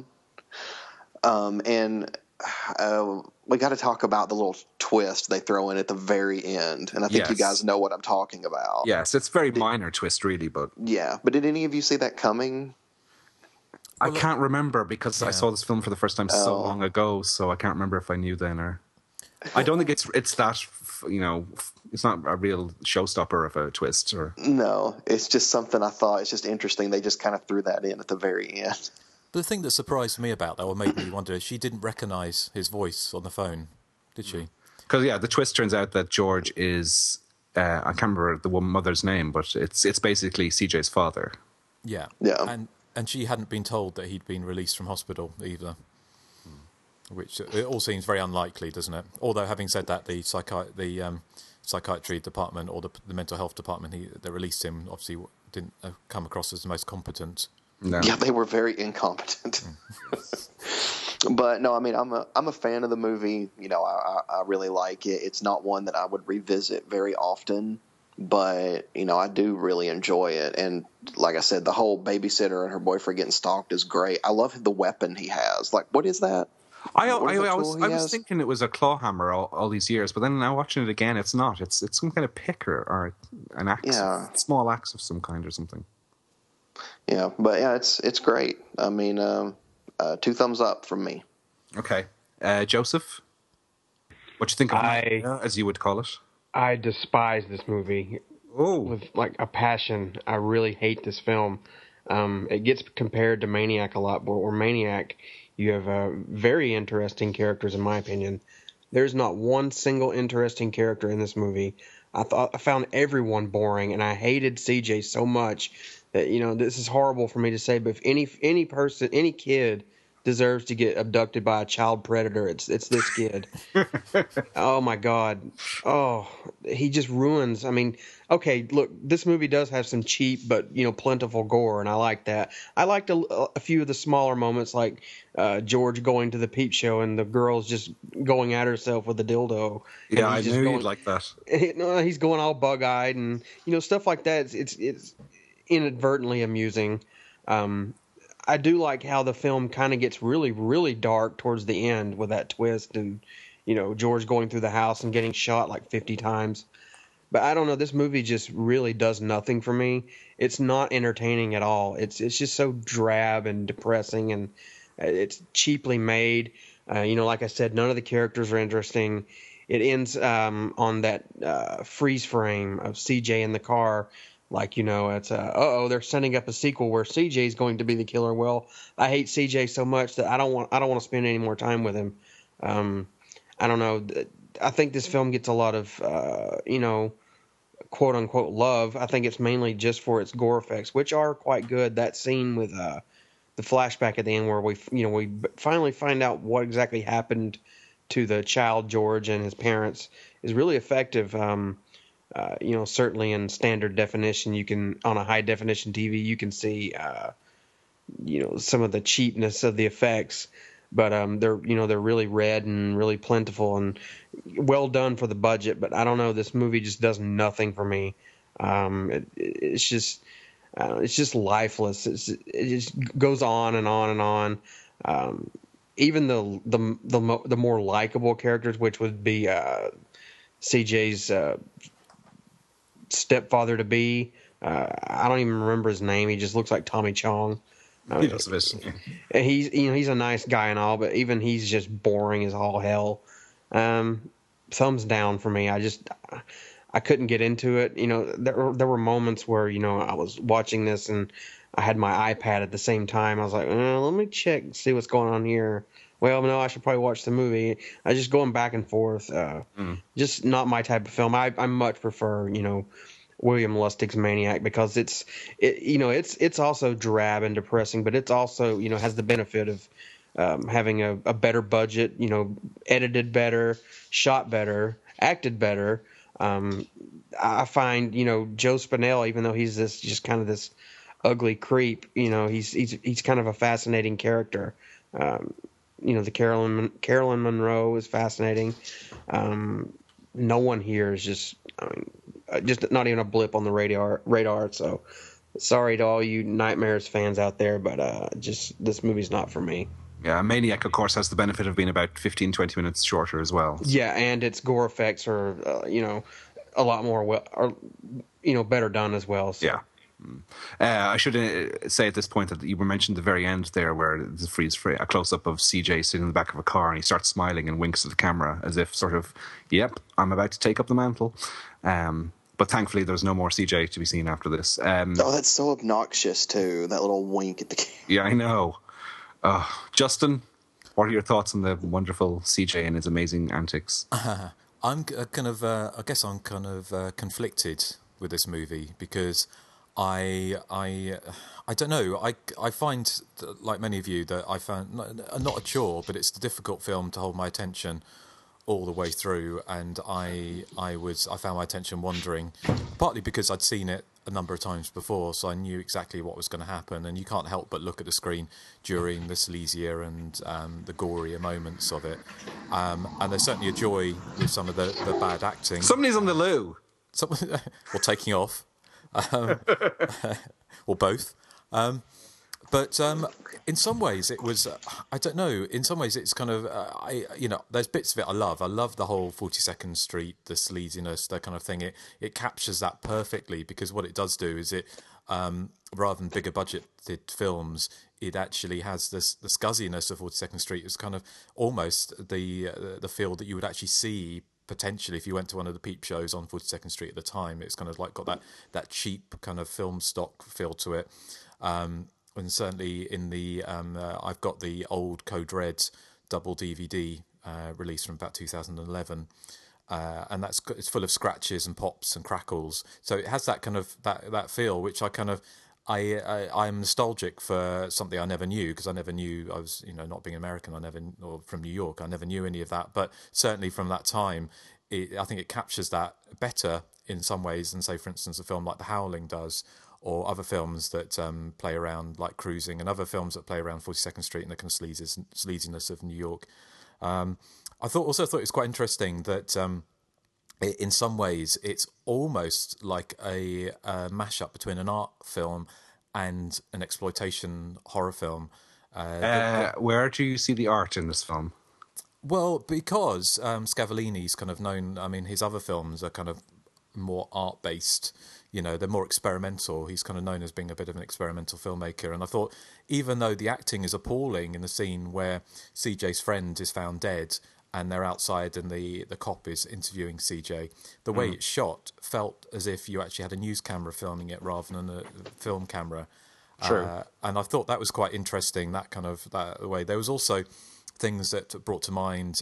And we got to talk about the little twist they throw in at the very end, and I think you guys know what I'm talking about.
Yes, it's a very minor twist, really, but
yeah. But did any of you see that coming?
I can't remember because I saw this film for the first time so long ago, so I can't remember if I knew then or... I don't think it's that, you know, it's not a real showstopper of a twist. Or
no, it's just something I thought it's just interesting. They just kind of threw that in at the very end.
The thing that surprised me about that, or made me wonder, is she didn't recognise his voice on the phone, did she?
Because, yeah, the twist turns out that George is... I can't remember the mother's name, but it's basically CJ's father.
Yeah. And she hadn't been told that he'd been released from hospital either, which it all seems very unlikely, doesn't it? Although, having said that, the psychiatry department or the mental health department that released him obviously didn't come across as the most competent.
No. Yeah, they were very incompetent. But no, I mean, I'm a fan of the movie. You know, I really like it. It's not one that I would revisit very often. But, you know, I do really enjoy it. And like I said, the whole babysitter and her boyfriend getting stalked is great. I love the weapon he has. Like, what is that?
I was thinking it was a claw hammer all these years, but then now watching it again, it's not. It's some kind of pick or an axe, small axe of some kind or something.
Yeah, but yeah, it's great. I mean, 2 thumbs up from me.
Okay. Joseph, what do you think of Nightmare, as you would call it?
I despise this movie with like a passion. I really hate this film. It gets compared to Maniac a lot, but where Maniac, you have very interesting characters, in my opinion. There's not one single interesting character in this movie. I found everyone boring, and I hated CJ so much that, you know, this is horrible for me to say, but if any person, any kid deserves to get abducted by a child predator, it's this kid. Oh my God. Oh, he just ruins. I mean, okay, look, this movie does have some cheap but plentiful gore, and I like that. I liked a few of the smaller moments, like George going to the peep show and the girl's just going at herself with a dildo.
Yeah, I knew you'd like that.
He's going all bug-eyed, and stuff like that. It's inadvertently amusing. I do like how the film kind of gets really, really dark towards the end with that twist, and George going through the house and getting shot like 50 times. But I don't know, this movie just really does nothing for me. It's not entertaining at all. It's just so drab and depressing, and it's cheaply made. Like I said, none of the characters are interesting. It ends on that freeze frame of CJ in the car. Like, it's they're setting up a sequel where CJ is going to be the killer. Well, I hate CJ so much that I don't want to spend any more time with him. I don't know. I think this film gets a lot of, quote unquote love. I think it's mainly just for its gore effects, which are quite good. That scene with the flashback at the end where we finally find out what exactly happened to the child George and his parents is really effective. Certainly in standard definition, on a high definition TV, you can see, some of the cheapness of the effects, but they're really red and really plentiful and well done for the budget. But I don't know, this movie just does nothing for me. It's just lifeless. It just goes on and on and on. Even the more likable characters, which would be CJ's stepfather to be. I don't even remember his name. He just looks like Tommy Chong. He's a nice guy and all, but even he's just boring as all hell. Thumbs down for me. I couldn't get into it. There were moments where I was watching this and I had my iPad at the same time. I was like, let me check and see what's going on here. Well, no, I should probably watch the movie. I just going back and forth. Just not my type of film. I much prefer, William Lustig's Maniac, because it's also drab and depressing, but it's also, has the benefit of having a better budget, edited better, shot better, acted better. I find, Joe Spinell, even though he's just kind of this ugly creep, he's kind of a fascinating character. The Carolyn Monroe is fascinating. No one here is just not even a blip on the radar. So sorry to all you Nightmares fans out there, but this movie's not for me.
Yeah, Maniac, of course, has the benefit of being about 15-20 minutes shorter as well. So.
Yeah, and its gore effects are, a lot more, better done as well. So.
Yeah. I should say at this point that you were mentioned at the very end there where the a close-up of CJ sitting in the back of a car and he starts smiling and winks at the camera as if sort of, yep, I'm about to take up the mantle. But thankfully there's no more CJ to be seen after this.
That's so obnoxious too, that little wink at the camera.
Yeah, I know. Justin, what are your thoughts on the wonderful CJ and his amazing antics?
I'm kind of conflicted with this movie because I don't know. I find, like many of you, that I found not a chore, but it's a difficult film to hold my attention all the way through, and I found my attention wandering, partly because I'd seen it a number of times before, so I knew exactly what was going to happen, and you can't help but look at the screen during the sleazier and the gorier moments of it. And there's certainly a joy with some of the bad acting.
Somebody's on the loo.
Or taking off. Or both. But in some ways it was, I don't know, in some ways it's kind of, there's bits of it I love. I love the whole 42nd Street, the sleaziness, that kind of thing. It captures that perfectly, because what it does do is it, rather than bigger budgeted films, it actually has the scuzziness of 42nd Street. It's kind of almost the feel that you would actually see potentially if you went to one of the peep shows on 42nd Street at the time. It's kind of like got that cheap kind of film stock feel to it. And certainly in the I've got the old Code Red double DVD release from about 2011, and it's full of scratches and pops and crackles. So it has that kind of that feel, which I kind of I'm nostalgic for something I never knew, because I never knew, I was, not being American, or from New York, I never knew any of that. But certainly from that time, I think it captures that better in some ways than, say, for instance, a film like The Howling does, or other films that play around like Cruising, and other films that play around 42nd Street and the kind of sleaziness of New York. I thought it was quite interesting that in some ways it's almost like a mashup between an art film and an exploitation horror film.
Where do you see the art in this film?
Well, because Scavellini's kind of known, I mean, his other films are kind of more art-based, they're more experimental. He's kind of known as being a bit of an experimental filmmaker. And I thought, even though the acting is appalling in the scene where CJ's friend is found dead and they're outside and the cop is interviewing CJ, the way it's shot felt as if you actually had a news camera filming it rather than a film camera.
True.
And I thought that was quite interesting, that way. There was also things that brought to mind...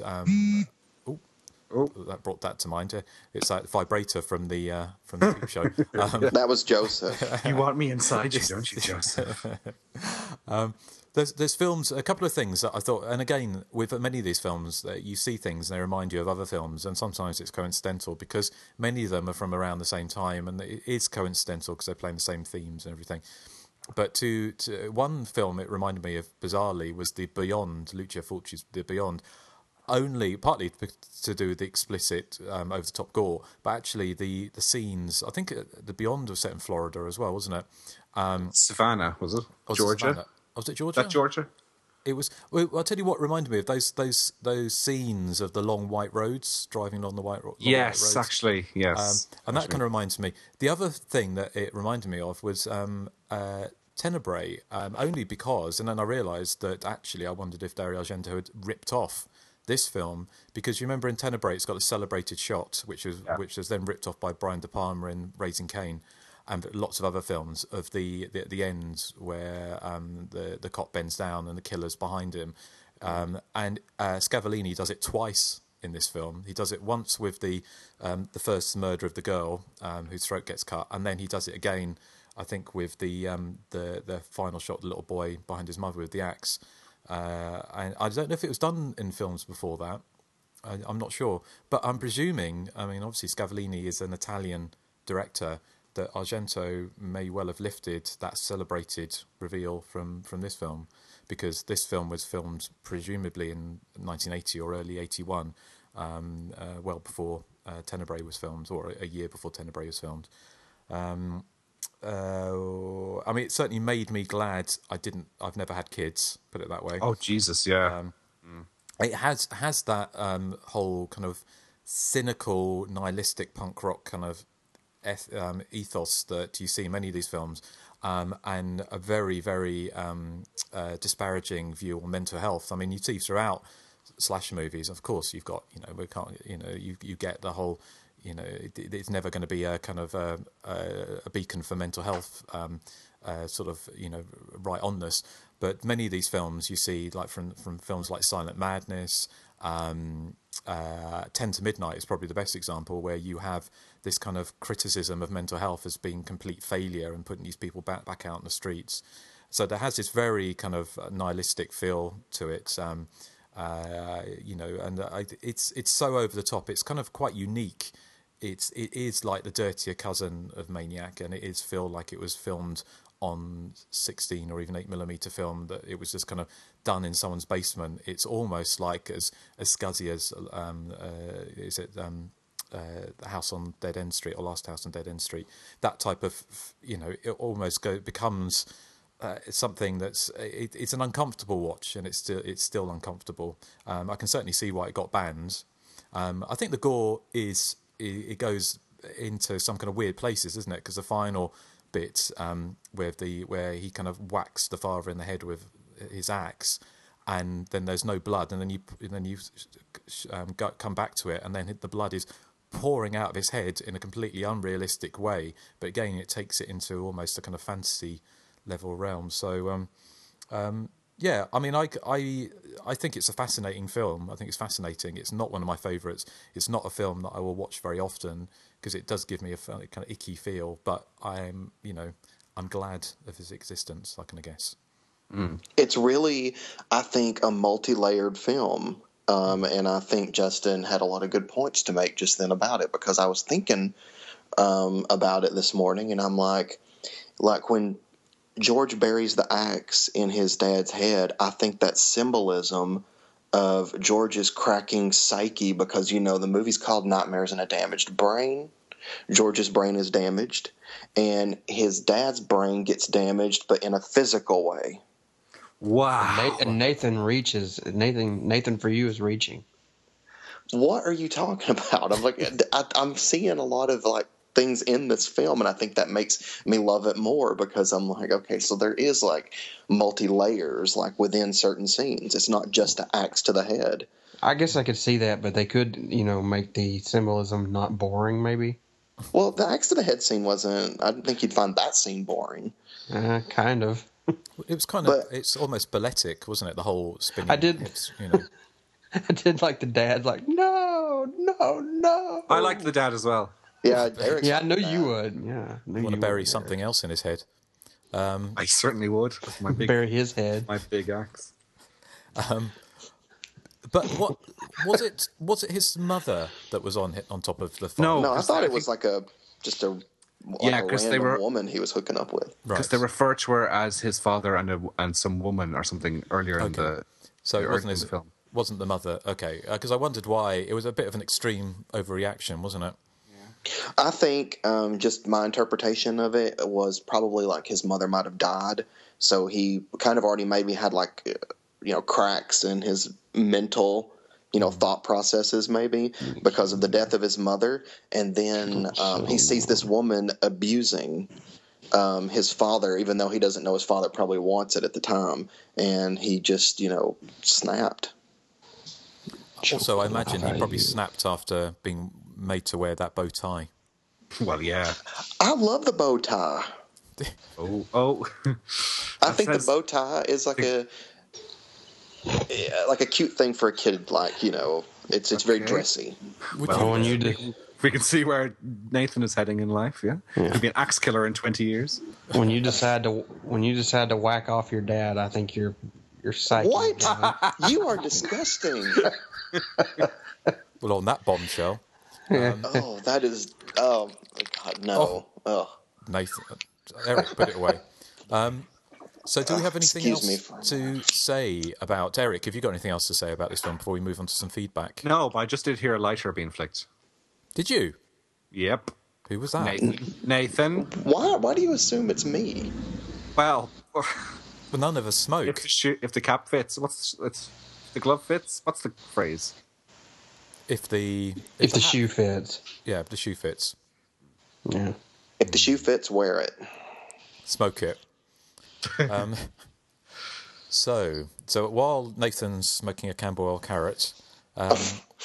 that brought that to mind. It's that vibrator from the Peep Show.
That was Joseph.
You want me inside you, don't you, Joseph?
There's films, a couple of things that I thought, and again, with many of these films, that you see things and they remind you of other films, and sometimes it's coincidental because many of them are from around the same time, and it is coincidental because they're playing the same themes and everything. But to one film it reminded me of, bizarrely, was The Beyond, Lucio Fulci's The Beyond. Only partly to do with the explicit over-the-top gore, but actually the scenes, I think The Beyond was set in Florida as well, wasn't it?
Savannah, was it? Georgia?
Was it Georgia?
That Georgia?
It was. Well, I'll tell you what reminded me of those scenes of the long white roads, driving along the white roads.
Yes, actually, yes.
And that kind of reminds me. The other thing that it reminded me of was Tenebrae, only because, and then I realised that actually I wondered if Dario Argento had ripped off this film, because you remember in Tenebrae it's got a celebrated shot which was then ripped off by Brian De Palma in Raising Cain, and lots of other films of the end where the cop bends down and the killer's behind him, and Scavellini does it twice in this film. He does it once with the first murder of the girl whose throat gets cut, and then he does it again, I think, with the final shot of the little boy behind his mother with the axe. And I don't know if it was done in films before that. I'm not sure, but I'm presuming. I mean, obviously Scavellini is an Italian director, that Argento may well have lifted that celebrated reveal from this film, because this film was filmed presumably in 1980 or early 81, well before Tenebrae was filmed, or a year before Tenebrae was filmed. I mean, it certainly made me glad I've never had kids, put it that way.
Oh, Jesus, yeah.
It has that whole kind of cynical, nihilistic punk rock kind of ethos that you see in many of these films, and a very, very disparaging view on mental health. I mean, you see throughout slasher movies, of course, you've got, you get the whole... it's never going to be a kind of a beacon for mental health, sort of, right on this. But many of these films you see, like from films like Silent Madness, 10 to Midnight is probably the best example, where you have this kind of criticism of mental health as being complete failure and putting these people back out in the streets. So there has this very kind of nihilistic feel to it. It's so over the top. It's kind of quite unique. It is like the dirtier cousin of Maniac, and it is feel like it was filmed on 16 or even 8mm film, that it was just kind of done in someone's basement. It's almost like as scuzzy as the House on Dead End Street, or Last House on Dead End Street. That type of, it almost becomes something that's it's an uncomfortable watch, and it's still uncomfortable. I can certainly see why it got banned. I think the gore it goes into some kind of weird places, isn't it? Because the final bit where he kind of whacks the father in the head with his axe, and then there's no blood, and then you come back to it, and then the blood is pouring out of his head in a completely unrealistic way. But again, it takes it into almost a kind of fantasy level realm. So yeah, I mean, I think it's a fascinating film. I think it's fascinating. It's not one of my favourites. It's not a film that I will watch very often, because it does give me a kind of icky feel. But I'm I'm glad of his existence, I can guess.
It's really, I think, a multi-layered film. And I think Justin had a lot of good points to make just then about it, because I was thinking about it this morning, and I'm like when George buries the axe in his dad's head, I think that symbolism of George's cracking psyche, because, the movie's called Nightmares in a Damaged Brain. George's brain is damaged, and his dad's brain gets damaged, but in a physical way.
Wow.
And Nathan reaches. Nathan for you is reaching.
What are you talking about? I'm like, I'm seeing a lot of like things in this film, and I think that makes me love it more, because I'm like, okay, so there is like multi layers like within certain scenes. It's not just an axe to the head.
I guess I could see that, but they could, make the symbolism not boring, maybe.
Well, the axe to the head scene wasn't. I didn't think you'd find that scene boring.
Kind of.
It was kind of. It's almost balletic, wasn't it? The whole spinning.
I did.
Hips,
I did like the dad, like no.
I liked the dad as well.
Yeah,
I know you would. Yeah,
I want to bury something else in his head.
I certainly would.
Bury his head.
My big axe.
But what was it? Was it his mother that was on top of the fire?
No, I thought it was like a random woman he was hooking up with.
Because they refer to her as his father and some woman or something earlier in the.
So it wasn't
the film.
Wasn't the mother? Okay, because I wondered why. It was a bit of an extreme overreaction, wasn't it?
I think just my interpretation of it was probably like his mother might have died, so he kind of already maybe had like cracks in his mental thought processes, maybe because of the death of his mother, and then he sees this woman abusing his father, even though he doesn't know his father probably wants it at the time, and he just snapped.
Also, I imagine he probably snapped after being made to wear that bow tie.
Well, yeah.
I love the bow tie.
Oh.
I think the bow tie is like a cute thing for a kid. It's very dressy.
We can see where Nathan is heading in life. Yeah, he'll be an axe killer in 20 years.
When you decide to whack off your dad, I think you're psychic.
What? You are disgusting.
Well, on that bombshell.
That is. Oh God, no. Oh.
Nathan, Eric, put it away. So, do we have anything else to say about Eric? Have you got anything else to say about this film before we move on to some feedback?
No, but I just did hear a lighter being flicked.
Did you?
Yep.
Who was that?
Nathan.
Why do you assume it's me?
Well,
none of us smoke.
If the cap fits, if the glove fits, what's the phrase?
If the
shoe fits.
Yeah, if the shoe fits.
Yeah.
If the shoe fits, wear it.
Smoke it. So while Nathan's smoking a Camberwell carrot,
a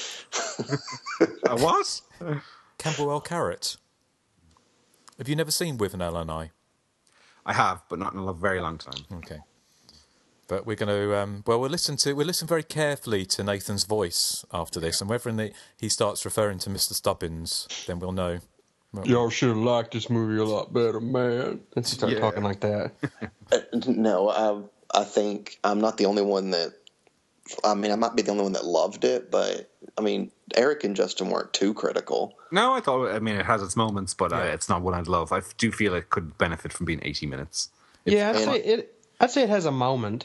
what?
Camberwell carrot. Have you never seen Withnail and I?
I have, but not in a very long time.
Okay. But we're going to we'll listen very carefully to Nathan's voice after this, and whether he starts referring to Mr. Stubbins, then we'll know.
Y'all should have liked this movie a lot better, man. Let's start talking like that.
No, I think I'm not the only one that. I mean, I might be the only one that loved it, but I mean, Eric and Justin weren't too critical.
No, it has its moments, but it's not one I'd love. I do feel it could benefit from being 80 minutes.
I'd say it has a moment.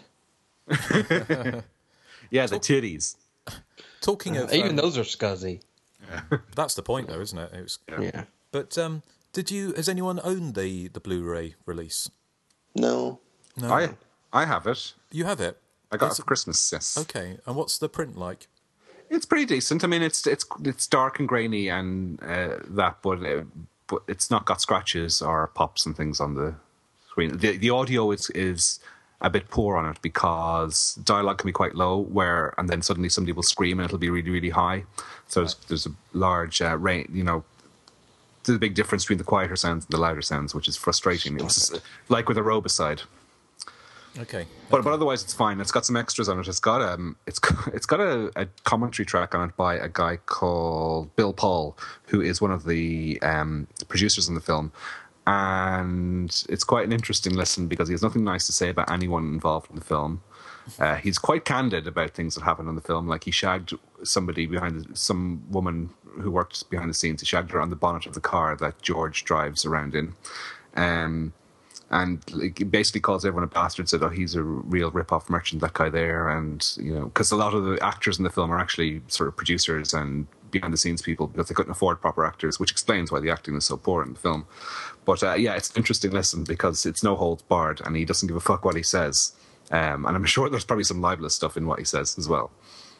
Yeah, the titties.
Talking of
even those are scuzzy.
Yeah. That's the point, though, isn't it?
Yeah.
But has anyone owned the Blu-ray release?
No.
I have it.
You have it?
I got it for Christmas, yes.
Okay, and what's the print like?
It's pretty decent. I mean, it's dark and grainy and but it's not got scratches or pops and things on the screen. The audio is a bit poor on it because dialogue can be quite low, and then suddenly somebody will scream and it'll be really, really high. So there's a large range, there's a big difference between the quieter sounds and the louder sounds, which is frustrating. It's like with Aerobicide.
Okay.
But otherwise it's fine. It's got some extras on it. It's got a commentary track on it by a guy called Bill Paul, who is one of the producers in the film. and it's quite an interesting listen because he has nothing nice to say about anyone involved in the film. He's quite candid about things that happen in the film. Like he shagged somebody some woman who worked behind the scenes. He shagged her on the bonnet of the car that George drives around in. And like, he basically calls everyone a bastard, said, oh, he's a real rip-off merchant, that guy there. And, you know, because a lot of the actors in the film are actually sort of producers and behind-the-scenes people because they couldn't afford proper actors, which explains why the acting is so poor in the film. But, yeah, it's an interesting listen because it's no holds barred and he doesn't give a fuck what he says. And I'm sure there's probably some libelous stuff in what he says as well.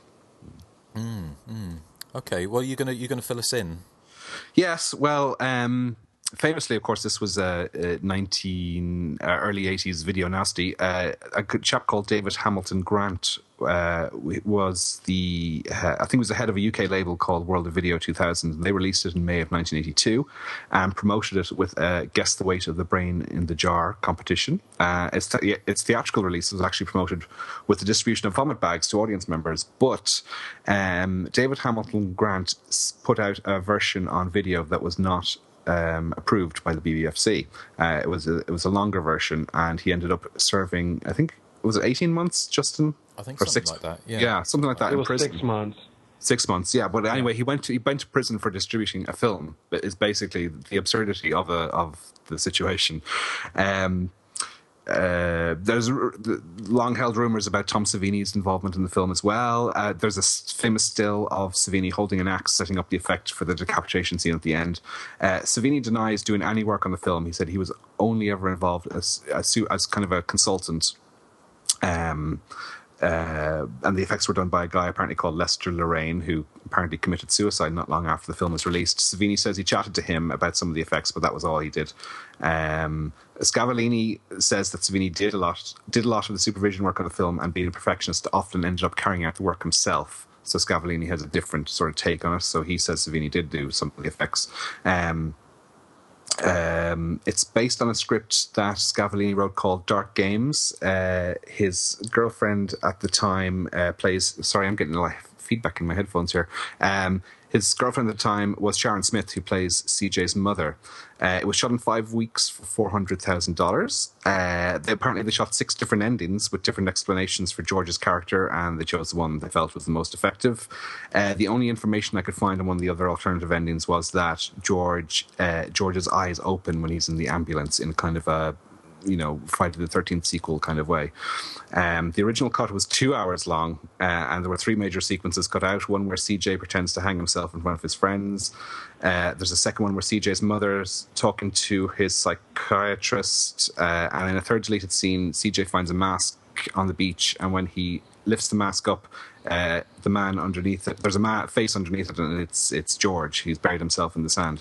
Okay, well, you're gonna fill us in.
Yes, well, famously, of course, this was early 80s video nasty. A good chap called David Hamilton Grant was I think was the head of a UK label called World of Video 2000. They released it in May of 1982 and promoted it with Guess the Weight of the Brain in the Jar competition. Its theatrical release was actually promoted with the distribution of vomit bags to audience members, but David Hamilton Grant put out a version on video that was not approved by the BBFC. It was a longer version, and he ended up serving, I think, was it 18 months, Justin?
I think
or
something like that. Yeah,
something like that.
It
in
was
prison.
6 months.
6 months, yeah. But anyway, he went to prison for distributing a film. That is basically the absurdity of the situation. There's long-held rumors about Tom Savini's involvement in the film as well. There's a famous still of Savini holding an axe, setting up the effect for the decapitation scene at the end. Savini denies doing any work on the film. He said he was only ever involved as kind of a consultant. And the effects were done by a guy apparently called Lester Lorraine, who apparently committed suicide not long after the film was released. Savini says he chatted to him about some of the effects, but that was all he did. Scavallini says that Savini did a lot of the supervision work on the film, and being a perfectionist, often ended up carrying out the work himself. So Scavallini has a different sort of take on it. So he says Savini did do some of the effects. It's based on a script that Scavallini wrote called Dark Games. His girlfriend at the time sorry, I'm getting a lot of feedback in my headphones here. His girlfriend at the time was Sharon Smith, who plays CJ's mother. It was shot in 5 weeks for $400,000. Apparently they shot 6 different endings with different explanations for George's character, and they chose the one they felt was the most effective. The only information I could find on one of the other alternative endings was that George's eyes open when he's in the ambulance in kind of a, you know, Friday the 13th sequel kind of way. The original cut was 2 hours long, and there were 3 major sequences cut out. One where CJ pretends to hang himself in front of his friends. There's a second one where CJ's mother's talking to his psychiatrist, and in a third deleted scene, CJ finds a mask on the beach, and when he lifts the mask up, the man underneath it, there's a face underneath it, and it's George. He's buried himself in the sand.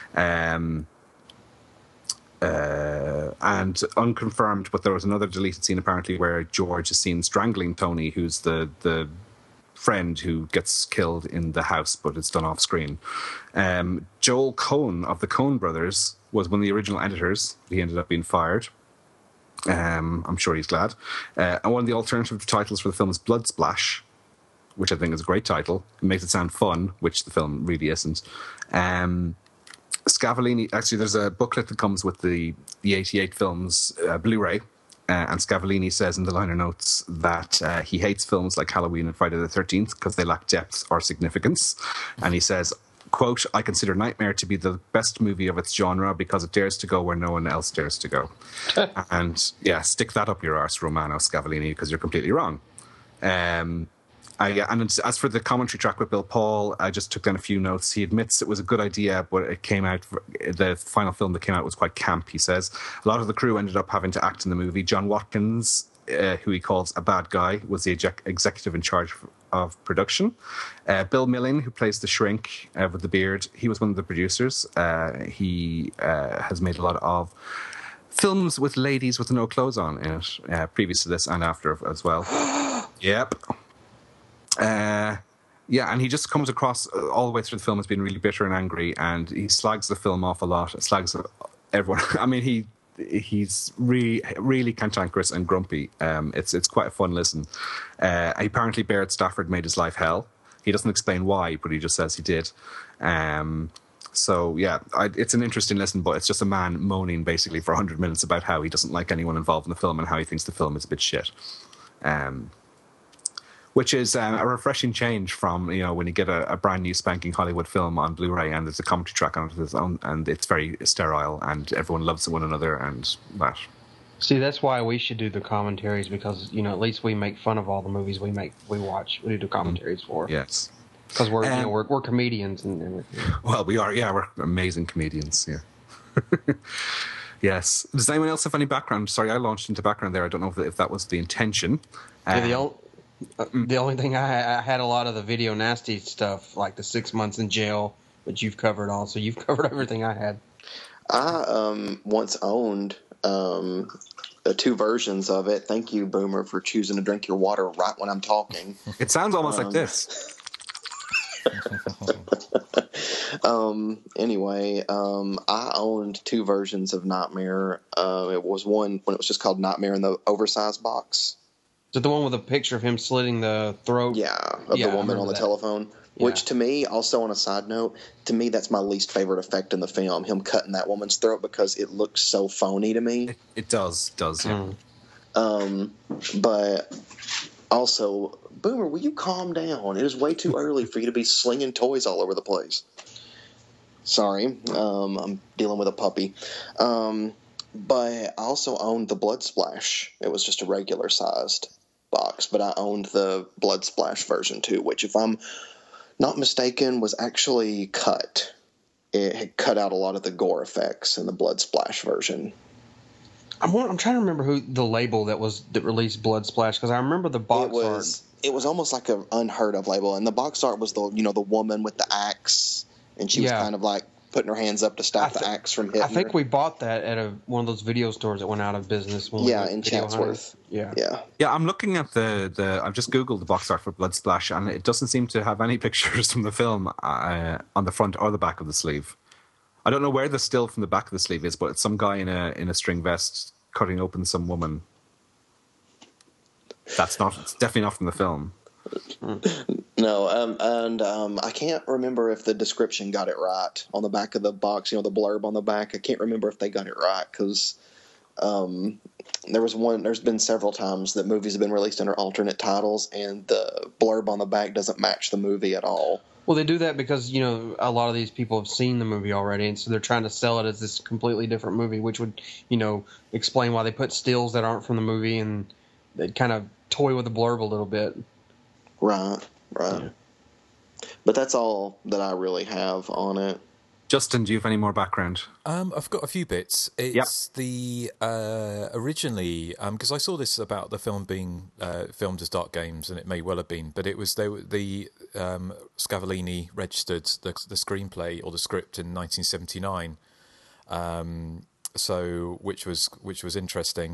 And unconfirmed, but there was another deleted scene apparently where George is seen strangling Tony, who's the friend who gets killed in the house, but it's done off screen. Joel Coen of the Coen brothers was one of the original editors. He ended up being fired. I'm sure he's glad. And one of the alternative titles for the film is Blood Splash, which I think is a great title. It makes it sound fun, which the film really isn't. Scavallini, actually, there's a booklet that comes with the 88 films Blu-ray, and Scavallini says in the liner notes that he hates films like Halloween and Friday the 13th because they lack depth or significance. And he says, quote, I consider Nightmare to be the best movie of its genre because it dares to go where no one else dares to go. And yeah, stick that up your arse, Romano Scavallini, because you're completely wrong. And as for the commentary track with Bill Paul, I just took down a few notes. He admits it was a good idea, but the final film that came out was quite camp, he says. A lot of the crew ended up having to act in the movie. John Watkins, who he calls a bad guy, was the executive in charge of production. Bill Milling, who plays the shrink with the beard, he was one of the producers. He has made a lot of films with ladies with no clothes on in it, previous to this and after as well. Yep. And he just comes across all the way through the film as being really bitter and angry, and he slags the film off a lot, slags everyone. I mean, he's really, really cantankerous and grumpy. It's quite a fun listen. Apparently, Baird Stafford made his life hell. He doesn't explain why, but he just says he did. So yeah, it's an interesting listen, but it's just a man moaning basically for 100 minutes about how he doesn't like anyone involved in the film and how he thinks the film is a bit shit. Which is a refreshing change from, when you get a brand new spanking Hollywood film on Blu-ray and there's a commentary track on it of its own, and it's very sterile and everyone loves one another and that.
See, that's why we should do the commentaries, because at least we make fun of all the movies we watch. We do the commentaries for.
Yes,
because we're comedians and everything.
Well, we are. Yeah, we're amazing comedians. Yeah. Yes. Does anyone else have any background? Sorry, I launched into background there. I don't know if that was the intention.
The only thing I had a lot of the video nasty stuff, like the 6 months in jail, but you've covered all, so you've covered everything I had.
I once owned 2 versions of it. Thank you, Boomer, for choosing to drink your water right when I'm talking.
It sounds almost like this.
Anyway, I owned 2 versions of Nightmare. It was one when it was just called Nightmare in the Oversized Box.
Is it the one with a picture of him slitting the throat?
Yeah, of the woman on the telephone. Yeah. Which, to me, also on a side note, to me that's my least favorite effect in the film, him cutting that woman's throat, because it looks so phony to me.
It does, yeah.
But also, Boomer, will you calm down? It is way too early for you to be slinging toys all over the place. Sorry, I'm dealing with a puppy. But I also owned the Blood Splash. It was just a regular sized box, but I owned the Blood Splash version too, which, if I'm not mistaken, was actually cut. It had cut out a lot of the gore effects in the Blood Splash version.
I'm trying to remember who the label that released Blood Splash, because I remember the box art.
It was almost like an unheard of label, and the box art was the woman with the axe, and she was kind of like putting her hands up to stop the axe from hitting her.
I think we bought that at one of those video stores that went out of business.
In Chatsworth.
Yeah.
I'm looking at I've just Googled the box art for Blood Splash, and it doesn't seem to have any pictures from the film on the front or the back of the sleeve. I don't know where the still from the back of the sleeve is, but it's some guy in a string vest cutting open some woman. It's definitely not from the film.
No, and I can't remember if the description got it right on the back of the box. The blurb on the back. I can't remember if they got it right, because there's been several times that movies have been released under alternate titles, and the blurb on the back doesn't match the movie at all.
Well, they do that because a lot of these people have seen the movie already, and so they're trying to sell it as this completely different movie, which would explain why they put stills that aren't from the movie, and they kind of toy with the blurb a little bit.
Right. Yeah. But that's all that I really have on it.
Justin, do you have any more background?
I've got a few bits. It's the originally, because I saw this about the film being filmed as Dark Games, and it may well have been, but it was the Scavolini registered the screenplay or the script in 1979. Which was interesting.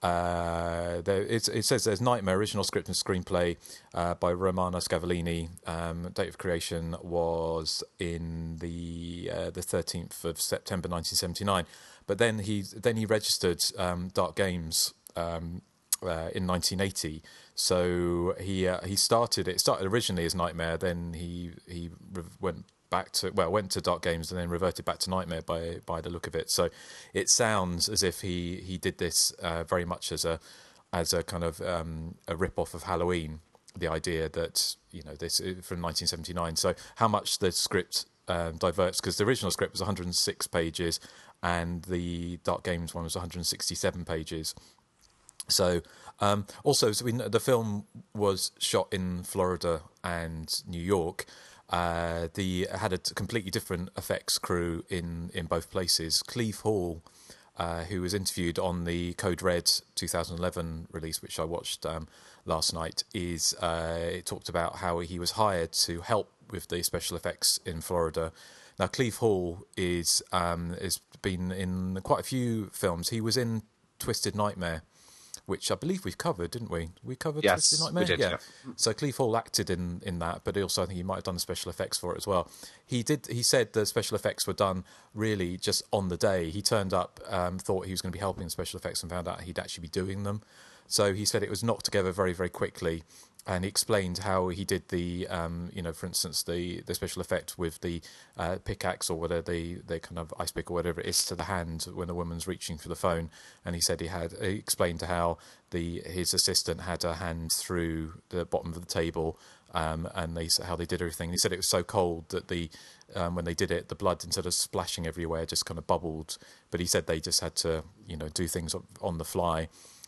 It says there's Nightmare, original script and screenplay by Romano Scavolini. Date of creation was in the 13th of September 1979. But then he registered Dark Games in 1980. So he started. It started originally as Nightmare. Then he went to Dark Games and then reverted back to Nightmare by the look of it. So it sounds as if he did this very much as a kind of a rip-off of Halloween. The idea that this is from 1979. So how much the script diverts, because the original script was 106 pages and the Dark Games one was 167 pages. So the film was shot in Florida and New York. Had a completely different effects crew in both places. Cleve Hall, who was interviewed on the Code Red 2011 release, which I watched last night, it talked about how he was hired to help with the special effects in Florida. Now, Cleve Hall has been in quite a few films. He was in Twisted Nightmare, which I believe we've covered, didn't we? We covered Twisted Nightmare?
We did, yeah.
So Cleve Hall acted in that, but also I think he might have done the special effects for it as well. He said the special effects were done really just on the day. He turned up, thought he was going to be helping the special effects, and found out he'd actually be doing them. So he said it was knocked together very, very quickly, he explained how he did the, for instance, the special effect with the pickaxe or whatever, the kind of ice pick or whatever it is to the hand when a woman's reaching for the phone. And he said he explained how his assistant had a hand through the bottom of the table, and how they did everything. He said it was so cold that when they did it, the blood, instead of splashing everywhere, just kind of bubbled. But he said they just had to, do things on the fly.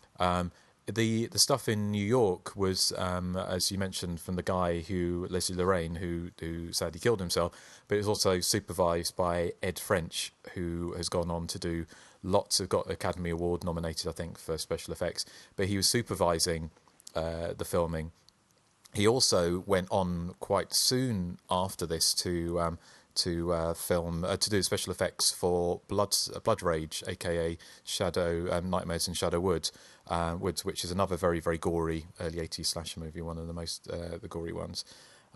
The stuff in New York was, as you mentioned, from the guy Leslie Lorraine, who sadly killed himself, but it was also supervised by Ed French, who has gone on to do got Academy Award nominated, I think, for special effects. But he was supervising the filming. He also went on quite soon after this to do special effects for Blood Rage, aka Nightmares in Shadow Woods, which is another very, very gory early 80s slasher movie, one of the most the gory ones.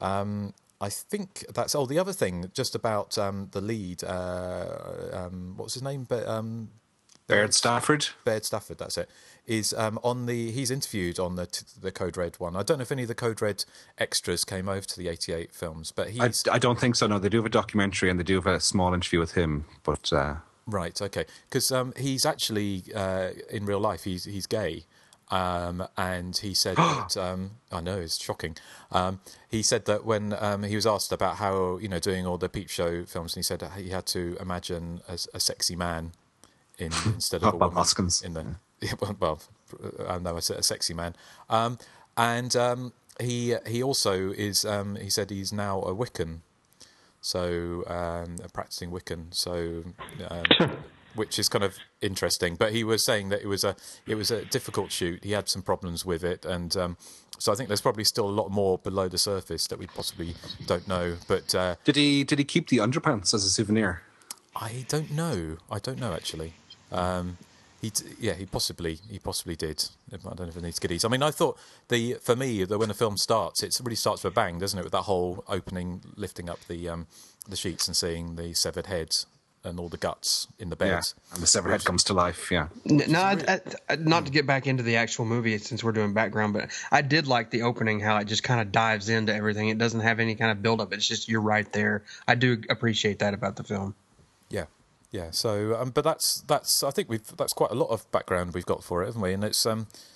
I think that's the other thing just about the lead. What's his name?
Baird Stafford.
Baird Stafford, that's it. Is he's interviewed on the Code Red one. I don't know if any of the Code Red extras came over to the 88 films, but
I don't think so. No, they do have a documentary and they do have a small interview with him. But
right, okay, because he's actually in real life he's gay, and he said that I know it's shocking. He said that when he was asked about how doing all the Peep Show films, and he said that he had to imagine a sexy man instead of a woman
Hoskins.
in the. Well, I know a sexy man, and he also is. He said he's now a Wiccan, so a practicing Wiccan. So, which is kind of interesting. But he was saying that it was a difficult shoot. He had some problems with it, and so I think there's probably still a lot more below the surface that we possibly don't know. But
did he keep the underpants as a souvenir?
I don't know actually. He possibly did. I don't know if it needs goodies. I mean, I thought for me when the film starts, it really starts with a bang, doesn't it? With that whole opening, lifting up the sheets and seeing the severed head and all the guts in the bed.
Yeah, and the severed head comes to life. Yeah.
No, not to get back into the actual movie since we're doing background, but I did like the opening, how it just kind of dives into everything. It doesn't have any kind of build up. It's just you're right there. I do appreciate that about the film.
Yeah. Yeah, so but that's I think that's quite a lot of background we've got for it, haven't we? And it's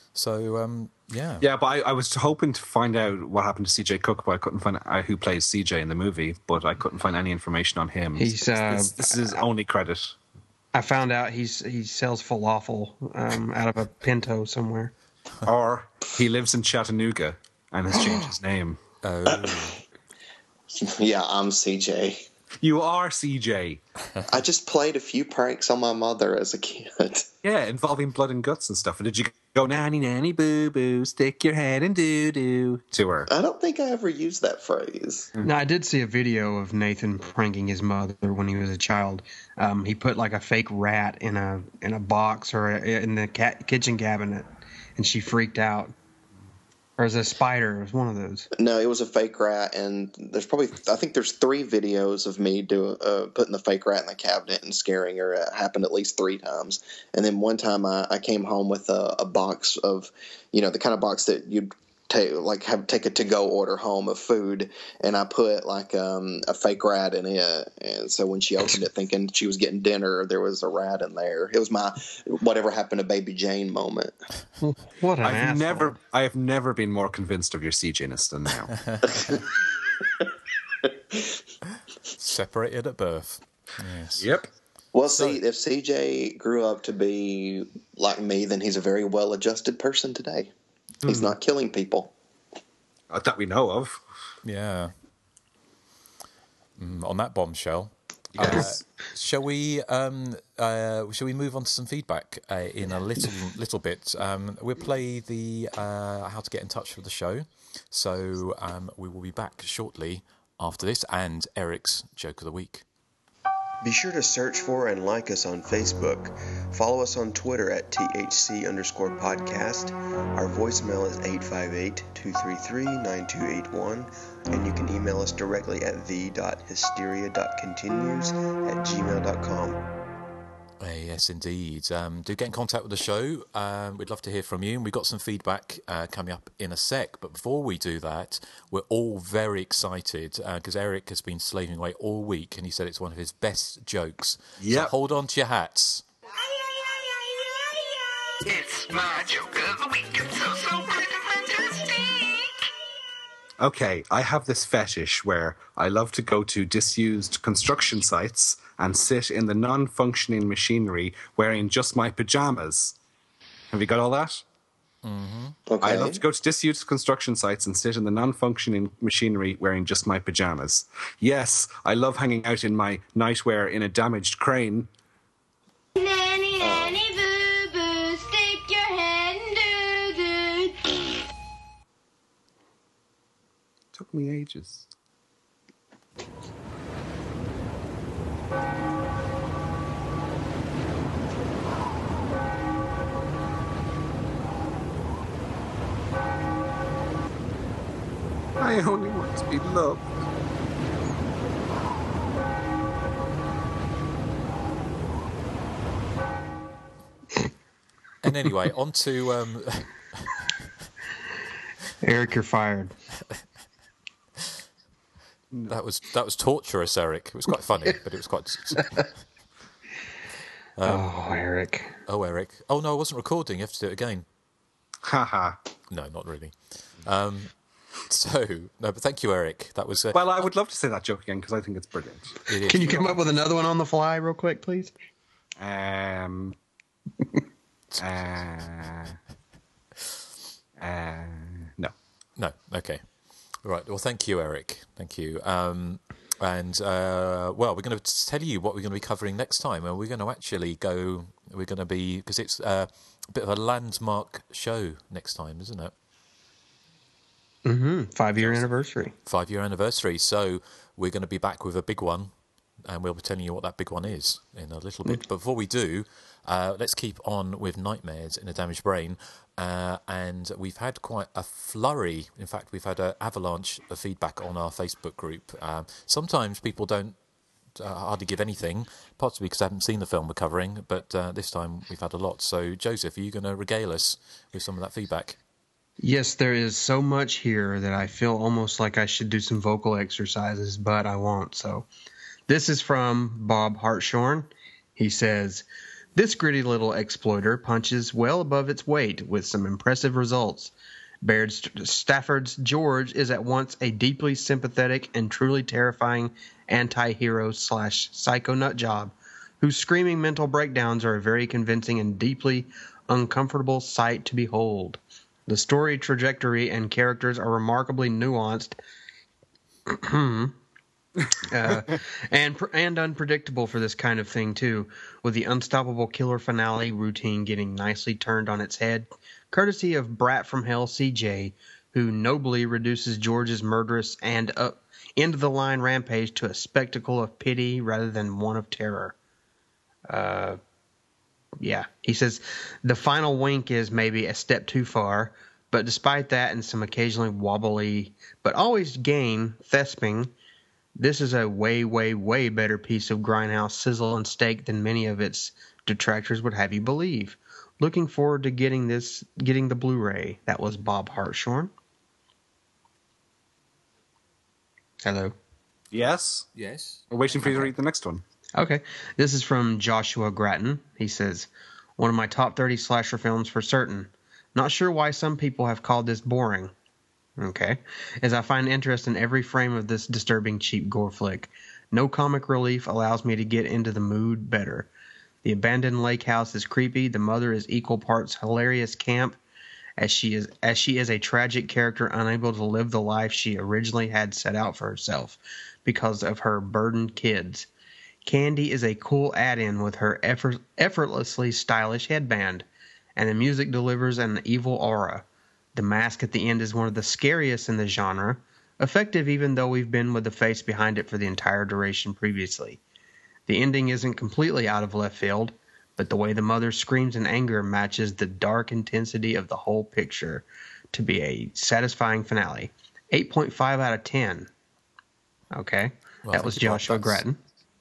yeah.
Yeah, but I was hoping to find out what happened to CJ Cook, but I couldn't find out who plays CJ in the movie. But I couldn't find any information on him.
This
is his only credit.
I found out he sells falafel out of a Pinto somewhere.
Or he lives in Chattanooga and has changed his name.
Yeah, I'm CJ.
You are CJ.
I just played a few pranks on my mother as a kid.
Yeah, involving blood and guts and stuff. And did you go nanny nanny boo boo, stick your head in doo doo to her?
I don't think I ever used that phrase.
No, I did see a video of Nathan pranking his mother when he was a child. He put like a fake rat in a box or in the kitchen cabinet, and she freaked out. Or is it a spider? It was one of those.
No, it was a fake rat, and I think there's 3 videos of me putting the fake rat in the cabinet and scaring her. It happened at least 3 times. And then one time I came home with a box of, the kind of box that you'd take a to-go order home of food, and I put like a fake rat in it, and so when she opened it thinking she was getting dinner, there was a rat in there. It was my whatever happened to Baby Jane moment.
What an asshole.
I have never been more convinced of your CJ-ness than now.
Separated at birth. Yes.
Yep.
Well, see, if CJ grew up to be like me, then he's a very well-adjusted person today. He's not killing people.
That we know of.
Yeah. On that bombshell.
Yes.
Shall we move on to some feedback in a little bit? We'll play the how to get in touch with the show. So we will be back shortly after this and Eric's Joke of the Week.
Be sure to search for and like us on Facebook. Follow us on Twitter at THC_podcast. Our voicemail is 858-233-9281. And you can email us directly at the.hysteria.continues@gmail.com.
Yes, indeed. Do get in contact with the show. We'd love to hear from you. And we've got some feedback coming up in a sec. But before we do that, we're all very excited because Eric has been slaving away all week and he said it's one of his best jokes.
Yep.
So hold on to your hats.
It's my joke of the week. It's so fantastic.
Okay, I have this fetish where I love to go to disused construction sites and sit in the non-functioning machinery wearing just my pajamas. Have you got all that?
Mm-hmm.
Okay.
I love to go to disused construction sites and sit in the non-functioning machinery wearing just my pajamas. Yes, I love hanging out in my nightwear in a damaged crane.
Nanny, nanny, boo, boo, stick your head and do.
Took me ages. I only want to be loved.
And anyway, on to...
Eric, you're fired.
That was torturous, Eric. It was quite funny, but it was quite...
Eric.
Oh, Eric. Oh, no, I wasn't recording. You have to do it again.
Haha.
No, not really. No, but thank you, Eric. That was...
Well, I would love to say that joke again because I think it's brilliant.
It is.
Can you come up with another one on the fly real quick, please?
No.
No, okay. Right, well, thank you, Eric. Thank you. Well, we're going to tell you what we're going to be covering next time. And we're going to actually go... We're going to be... Because it's a bit of a landmark show next time, isn't it?
Mm-hmm. 5-year anniversary.
5-year anniversary. So we're going to be back with a big one. And we'll be telling you what that big one is in a little bit. But before we do, let's keep on with Nightmares in a Damaged Brain. And we've had quite a flurry. In fact, we've had an avalanche of feedback on our Facebook group. Sometimes people don't hardly give anything, possibly because I haven't seen the film we're covering. But this time we've had a lot. So, Joseph, are you going to regale us with some of that feedback?
Yes, there is so much here that I feel almost like I should do some vocal exercises, but I won't. So this is from Bob Hartshorn. He says, "This gritty little exploiter punches well above its weight with some impressive results. Baird Stafford's George is at once a deeply sympathetic and truly terrifying anti-hero / psycho nut job, whose screaming mental breakdowns are a very convincing and deeply uncomfortable sight to behold. The story trajectory and characters are remarkably nuanced and unpredictable for this kind of thing, too, with the unstoppable killer finale routine getting nicely turned on its head, courtesy of Brat from Hell CJ, who nobly reduces George's murderous and end-of-the-line rampage to a spectacle of pity rather than one of terror." Yeah, he says, "The final wink is maybe a step too far, but despite that and some occasionally wobbly, but always game thesping, this is a way, way, way better piece of grindhouse sizzle and steak than many of its detractors would have you believe. Looking forward to getting the Blu-ray." That was Bob Hartshorn. Hello.
Yes?
Yes.
We're waiting for you to read the next one.
Okay. This is from Joshua Gratton. He says, "One of my top 30 slasher films for certain. Not sure why some people have called this boring. Okay. As I find interest in every frame of this disturbing cheap gore flick. No comic relief allows me to get into the mood better. The abandoned lake house is creepy. The mother is equal parts hilarious camp, as she is a tragic character unable to live the life she originally had set out for herself because of her burdened kids. Candy is a cool add-in with her effortlessly stylish headband, and the music delivers an evil aura. The mask at the end is one of the scariest in the genre, effective even though we've been with the face behind it for the entire duration previously. The ending isn't completely out of left field, but the way the mother screams in anger matches the dark intensity of the whole picture to be a satisfying finale. 8.5 out of 10. Okay, well, that was Joshua Gratton.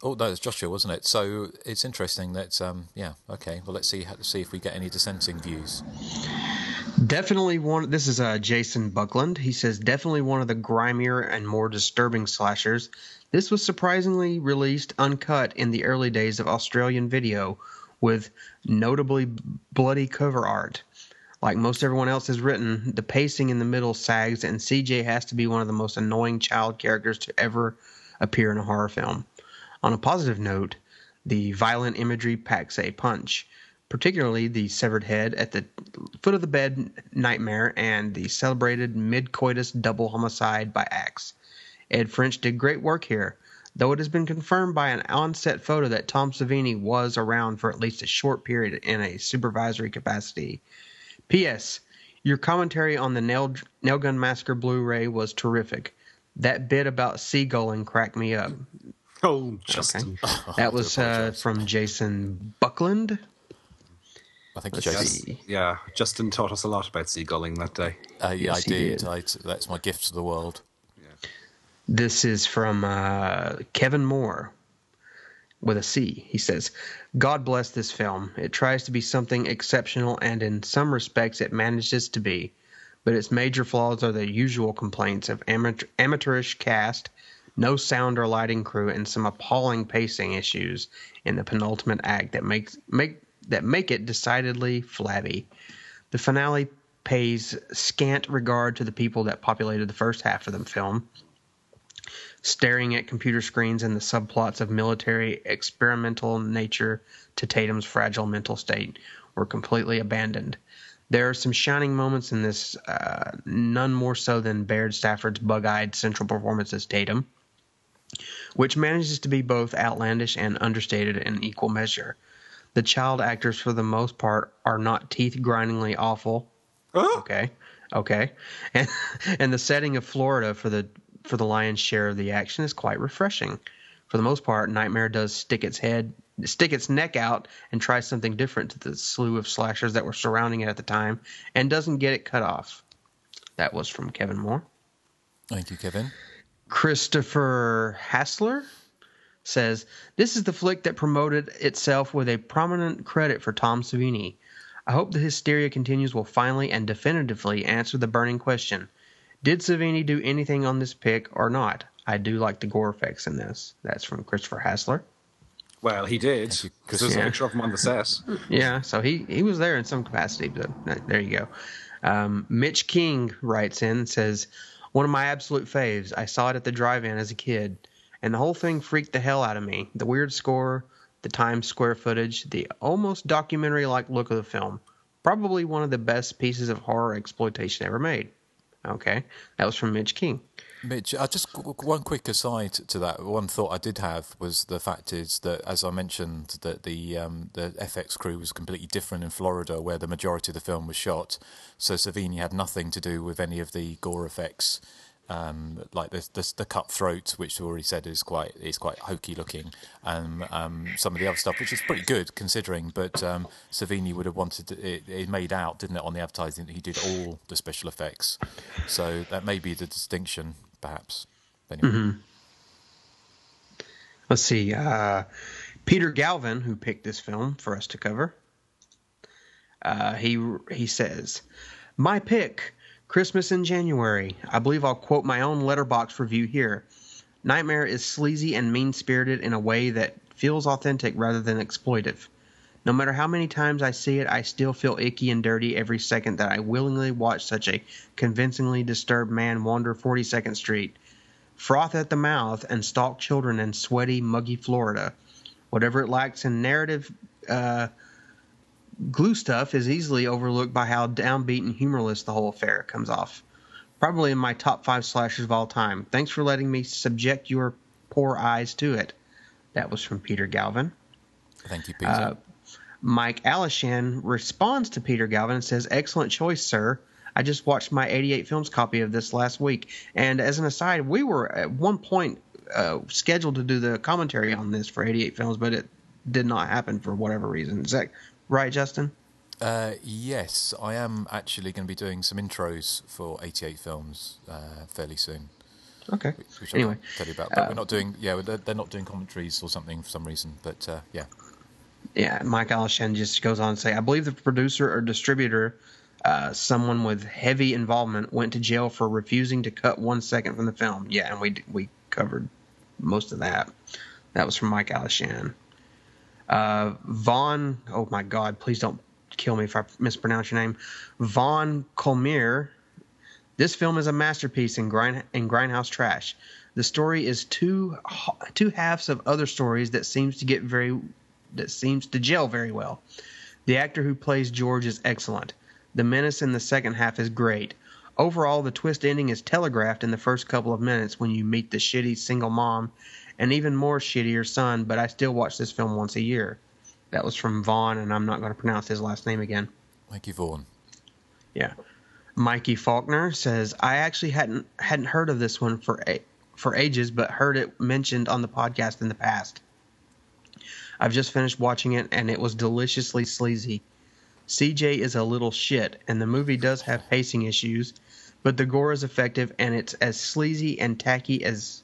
Oh, no, it's Joshua, wasn't it? So it's interesting that, yeah, okay. Well, let's see if we get any dissenting views.
Definitely one. This is Jason Buckland. He says, definitely one of the grimier and more disturbing slashers. This was surprisingly released uncut in the early days of Australian video with notably bloody cover art. Like most everyone else has written, the pacing in the middle sags, and CJ has to be one of the most annoying child characters to ever appear in a horror film. On a positive note, the violent imagery packs a punch, particularly the severed head at the foot of the bed nightmare and the celebrated mid-coitus double homicide by axe. Ed French did great work here, though it has been confirmed by an on-set photo that Tom Savini was around for at least a short period in a supervisory capacity. P.S. Your commentary on the Nailgun Massacre Blu-ray was terrific. That bit about seagulling cracked me up.
Oh, Justin.
Okay. That was from Jason Buckland.
I think
Justin taught us a lot about seagulling that day.
Yeah,
Yes,
I did.
did.
That's my gift to the world.
This is from Kevin Moore with a C. He says, God bless this film. It tries to be something exceptional, and in some respects it manages to be. But its major flaws are the usual complaints of amateurish cast, no sound or lighting crew, and some appalling pacing issues in the penultimate act that make it decidedly flabby. The finale pays scant regard to the people that populated the first half of the film. Staring at computer screens and the subplots of military experimental nature to Tatum's fragile mental state were completely abandoned. There are some shining moments in this, none more so than Baird Stafford's bug-eyed central performance as Tatum, which manages to be both outlandish and understated in equal measure. The child actors, for the most part, are not teeth-grindingly awful.
Oh.
Okay. And the setting of Florida for the lion's share of the action is quite refreshing. For the most part, Nightmare does stick its neck out and try something different to the slew of slashers that were surrounding it at the time, and doesn't get it cut off. That was from Kevin Moore.
Thank you, Kevin.
Christopher Hassler says, this is the flick that promoted itself with a prominent credit for Tom Savini. I hope the hysteria continues will finally and definitively answer the burning question. Did Savini do anything on this pick or not? I do like the gore effects in this. That's from Christopher Hassler.
Well, he did, because there's a picture of him on the set.
Yeah, so he was there in some capacity, but there you go. Mitch King writes in and says, one of my absolute faves. I saw it at the drive-in as a kid, and the whole thing freaked the hell out of me. The weird score, the Times Square footage, the almost documentary-like look of the film. Probably one of the best pieces of horror exploitation ever made. Okay, that was from Mitch King.
Mitch, just one quick aside to that. One thought I did have was the fact is that, as I mentioned, that the FX crew was completely different in Florida, where the majority of the film was shot. So Savini had nothing to do with any of the gore effects, like the cut throat, which we already said is quite hokey looking, and some of the other stuff, which is pretty good considering. But Savini would have wanted it made out, didn't it, on the advertising that he did all the special effects. So that may be the distinction, perhaps. Anyway.
Mm-hmm. Let's see. Peter Galvin, who picked this film for us to cover, he says, my pick, Christmas in January. I believe I'll quote my own Letterboxd review here. Nightmare is sleazy and mean-spirited in a way that feels authentic rather than exploitive. No matter how many times I see it, I still feel icky and dirty every second that I willingly watch such a convincingly disturbed man wander 42nd Street, froth at the mouth, and stalk children in sweaty, muggy Florida. Whatever it lacks in narrative glue stuff is easily overlooked by how downbeat and humorless the whole affair comes off. Probably in my top 5 slashers of all time. Thanks for letting me subject your poor eyes to it. That was from Peter Galvin.
Thank you, Peter.
Mike Alishan responds to Peter Galvin and says, excellent choice, sir. I just watched my 88 Films copy of this last week. And as an aside, we were at one point scheduled to do the commentary on this for 88 Films, but it did not happen for whatever reason. Is that right, Justin?
Yes, I am actually going to be doing some intros for 88 Films fairly soon.
Okay.
Which
Anyway,
I'll tell you about. But we're not doing. Yeah, they're not doing commentaries or something for some reason. But yeah.
Yeah, Mike Alashan just goes on to say, I believe the producer or distributor, someone with heavy involvement, went to jail for refusing to cut 1 second from the film. Yeah, and we covered most of that. That was from Mike Alashan. Vaughn, oh my God, please don't kill me if I mispronounce your name. Vaughn Colmier. This film is a masterpiece in grindhouse trash. The story is two halves of other stories that seems to gel very well. The actor who plays George is excellent. The menace in the second half is great. Overall, the twist ending is telegraphed in the first couple of minutes when you meet the shitty single mom and even more shittier son, but I still watch this film once a year. That was from Vaughn, and I'm not going to pronounce his last name again.
Thank you, Vaughn.
Yeah. Mikey Faulkner says, I actually hadn't heard of this one for ages, but heard it mentioned on the podcast in the past. I've just finished watching it, and it was deliciously sleazy. CJ is a little shit, and the movie does have pacing issues, but the gore is effective, and it's as sleazy and tacky as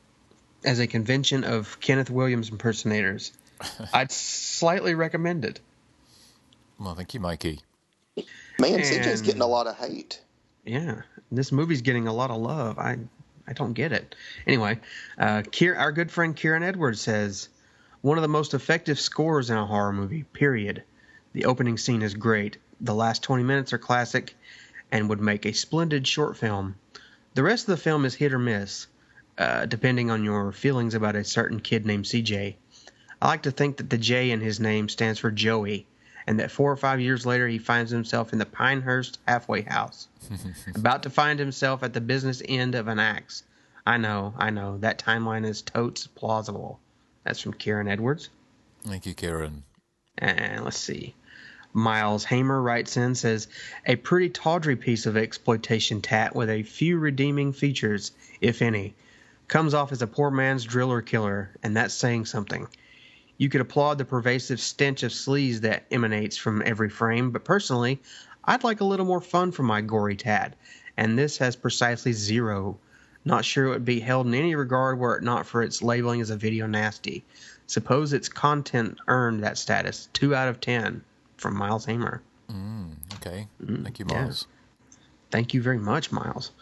a convention of Kenneth Williams impersonators. I'd slightly recommend it.
Well, thank you, Mikey.
Man, CJ's getting a lot of hate.
Yeah, this movie's getting a lot of love. I don't get it. Anyway, our good friend Kieran Edwards says, one of the most effective scores in a horror movie, period. The opening scene is great. The last 20 minutes are classic and would make a splendid short film. The rest of the film is hit or miss, depending on your feelings about a certain kid named CJ. I like to think that the J in his name stands for Joey, and that 4 or 5 years later he finds himself in the Pinehurst halfway house, about to find himself at the business end of an axe. I know, that timeline is totes plausible. That's from Kieran Edwards.
Thank you, Kieran.
And let's see. Miles Hamer writes in, says, a pretty tawdry piece of exploitation tat with a few redeeming features, if any. Comes off as a poor man's driller killer, and that's saying something. You could applaud the pervasive stench of sleaze that emanates from every frame, but personally, I'd like a little more fun from my gory tat, and this has precisely zero. Not sure it would be held in any regard were it not for its labeling as a video nasty. Suppose its content earned that status. 2 out of 10 from Miles Hamer.
Okay. Thank you, Miles.
Yeah. Thank you very much, Miles.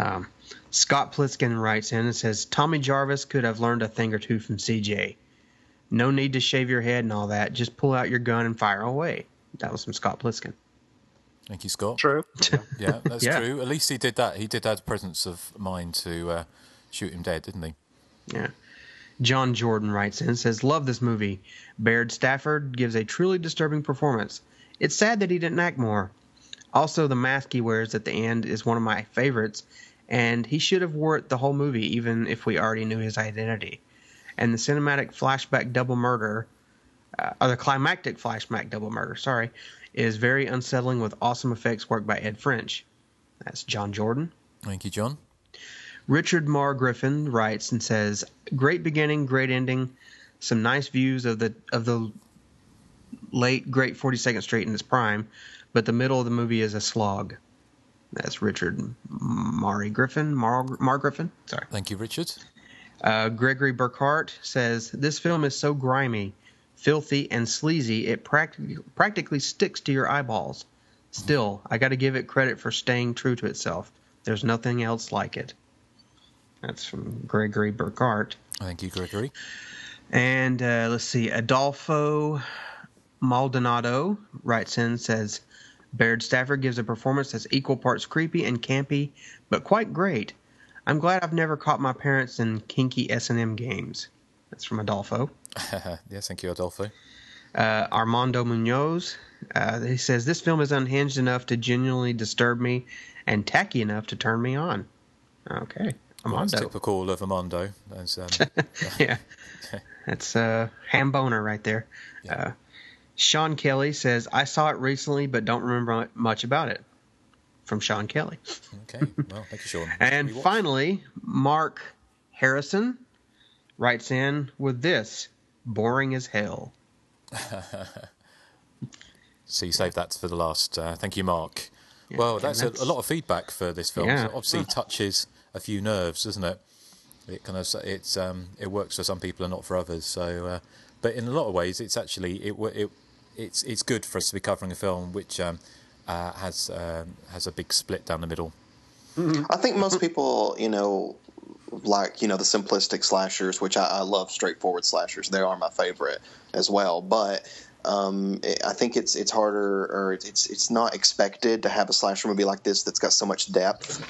Scott Pliskin writes in and says, Tommy Jarvis could have learned a thing or two from CJ. No need to shave your head and all that. Just pull out your gun and fire away. That was from Scott Pliskin.
Thank you, Scott.
True.
Yeah, that's true. At least he did that. He did have the presence of mind to shoot him dead, didn't he?
Yeah. John Jordan writes in and says, love this movie. Baird Stafford gives a truly disturbing performance. It's sad that he didn't act more. Also, the mask he wears at the end is one of my favorites, and he should have wore it the whole movie, even if we already knew his identity. And the cinematic flashback double murder, or the climactic flashback double murder, is very unsettling with awesome effects work by Ed French. That's John Jordan.
Thank you, John.
Richard Marr Griffin writes and says, great beginning, great ending, some nice views of the late, great 42nd Street in its prime, but the middle of the movie is a slog. That's Richard Marr Griffin. Sorry.
Thank you, Richard.
Gregory Burkhart says, this film is so grimy, filthy, and sleazy, it practically sticks to your eyeballs. Still, I got to give it credit for staying true to itself. There's nothing else like it. That's from Gregory Burkhart.
Thank you, Gregory.
And let's see, Adolfo Maldonado writes in, says, Baird Stafford gives a performance that's equal parts creepy and campy, but quite great. I'm glad I've never caught my parents in kinky S&M games. That's from Adolfo.
Yes, thank you, Adolfo.
Armando Munoz, he says, this film is unhinged enough to genuinely disturb me and tacky enough to turn me on. Okay.
Well, that's typical of Armando.
Yeah. That's ham boner right there. Yeah. Sean Kelly says, I saw it recently but don't remember much about it. From Sean Kelly.
Okay. Well, thank you, Sean.
And finally, Mark Harrison writes in with this, boring as hell.
So you saved that for the last. Thank you, Mark.
Yeah,
well, that's a lot of feedback for this film.
Yeah.
So obviously touches a few nerves, doesn't it? It kind of it works for some people and not for others. So, but in a lot of ways, it's actually it's good for us to be covering a film which has a big split down the middle.
I think most people, like, the simplistic slashers, which I love straightforward slashers. They are my favorite as well. But I think it's harder, or it's not expected to have a slasher movie like this that's got so much depth.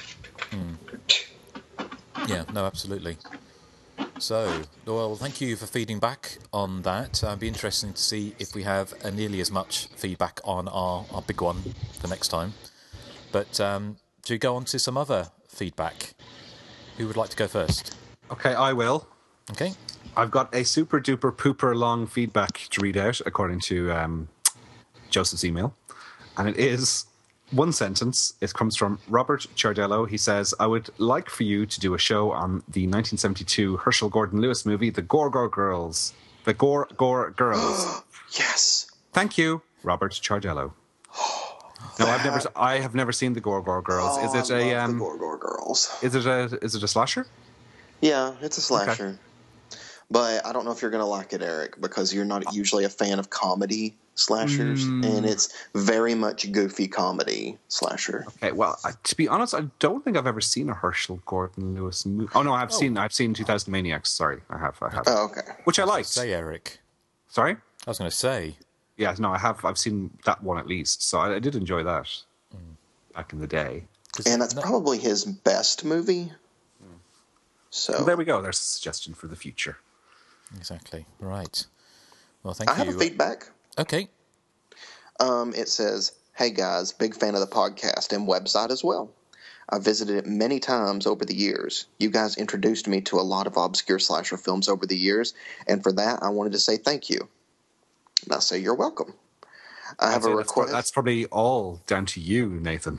Yeah, no, absolutely. So, well, thank you for feeding back on that. It'd be interesting to see if we have nearly as much feedback on our big one the next time. But do we go on to some other feedback? Who would like to go first?
Okay, I will.
Okay.
I've got a super duper pooper long feedback to read out according to Joseph's email. And it is one sentence. It comes from Robert Ciardello. He says, I would like for you to do a show on the 1972 Herschel Gordon Lewis movie, The Gore Girls. The Gore Girls.
Yes.
Thank you, Robert Ciardello. No, I have never seen The Gore Girls.
Oh,
is it
I love The Gore Girls.
Is it a slasher?
Yeah, it's a slasher.
Okay.
But I don't know if you're going to like it, Eric, because you're not usually a fan of comedy slashers, and it's very much goofy comedy slasher.
Okay, well, to be honest, I don't think I've ever seen a Herschel Gordon Lewis movie. Oh no, I've seen 2000 Maniacs. Sorry, I have.
Oh, okay.
Which I liked.
Say, Eric.
Sorry?
I was going to say.
Yeah, no, I have. I've seen that one at least, so I did enjoy that back in the day.
And that's probably his best movie. So
well, there we go. There's a suggestion for the future.
Exactly. Right. Well, thank you.
I have a feedback.
Okay.
It says, hey guys, big fan of the podcast and website as well. I visited it many times over the years. You guys introduced me to a lot of obscure slasher films over the years, and for that I wanted to say thank you. And I say you're welcome. I have a request.
That's probably all down to you, Nathan.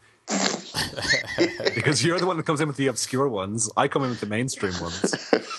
Because you're the one that comes in with the obscure ones. I come in with the mainstream ones.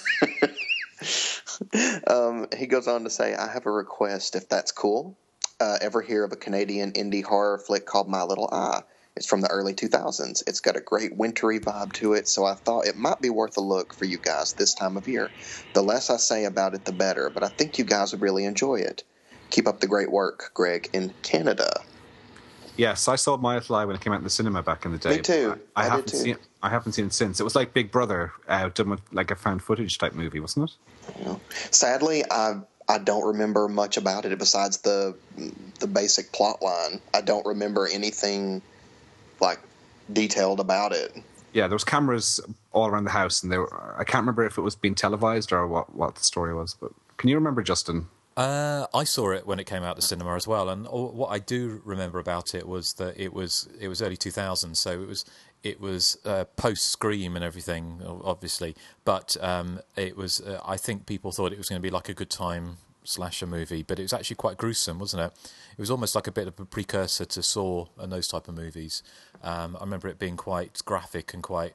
He goes on to say, I have a request, if that's cool. Ever hear of a Canadian indie horror flick called My Little Eye? It's from the early 2000s. It's got a great wintry vibe to it, so I thought it might be worth a look for you guys this time of year. The less I say about it, the better, but I think you guys would really enjoy it. Keep up the great work, Greg, in Canada.
Yes, I saw My Little Eye when it came out in the cinema back in the day.
Me too.
I haven't seen it since. It was like Big Brother, done with like a found footage type movie, wasn't it?
Yeah. Sadly, I don't remember much about it besides the basic plot line. I don't remember anything like detailed about it.
Yeah, there was cameras all around the house, and I can't remember if it was being televised or what the story was. But can you remember, Justin?
I saw it when it came out to cinema as well, and what I do remember about it was that it was early 2000s, so it was post Scream and everything, obviously. But it was I think people thought it was going to be like a good time slasher movie, but it was actually quite gruesome, wasn't it? It was almost like a bit of a precursor to Saw and those type of movies. I remember it being quite graphic and quite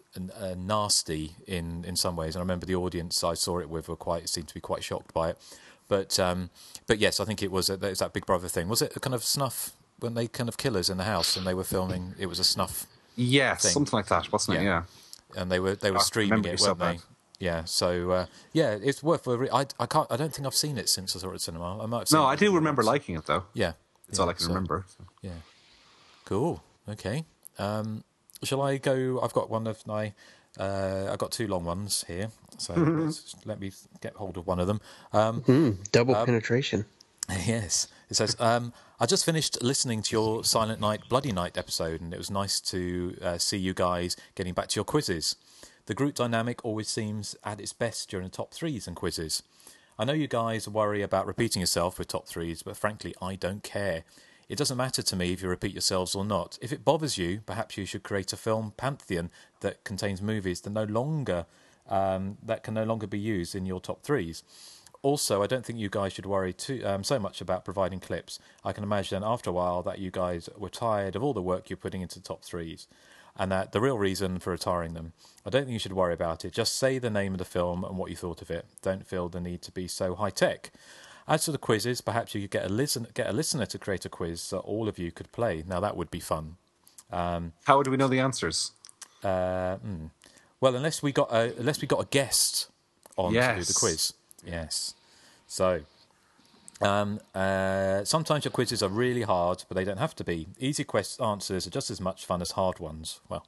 nasty in some ways. And I remember the audience I saw it with seemed to be quite shocked by it. But yes, I think it was that Big Brother thing. Was it a kind of snuff when they kind of killers in the house and they were filming? It was a snuff.
Yeah,
thing.
Something like that, wasn't it? Yeah.
And they were streaming it, weren't they? Yeah. So it's worth. I don't think I've seen it since I saw it at cinema. I might have seen
I do remember liking it though.
Yeah.
That's all I can remember. So.
Yeah. Cool. Okay. Shall I go? I've got one of my. I've got two long ones here, so let me get hold of one of them.
Double penetration.
Yes. It says, I just finished listening to your Silent Night, Bloody Night episode, and it was nice to see you guys getting back to your quizzes. The group dynamic always seems at its best during the top threes and quizzes. I know you guys worry about repeating yourself with top threes, but frankly, I don't care. It doesn't matter to me if you repeat yourselves or not. If it bothers you, perhaps you should create a film pantheon that contains movies that can no longer be used in your top threes. Also, I don't think you guys should worry so much about providing clips. I can imagine after a while that you guys were tired of all the work you're putting into the top threes, and that the real reason for retiring them. I don't think you should worry about it. Just say the name of the film and what you thought of it. Don't feel the need to be so high-tech. As for the quizzes, perhaps you could get a listener to create a quiz that all of you could play. Now, that would be fun.
How would we know the answers?
Well, unless we got a guest on to do the quiz. Yes. So sometimes your quizzes are really hard, but they don't have to be. Easy answers are just as much fun as hard ones. Well,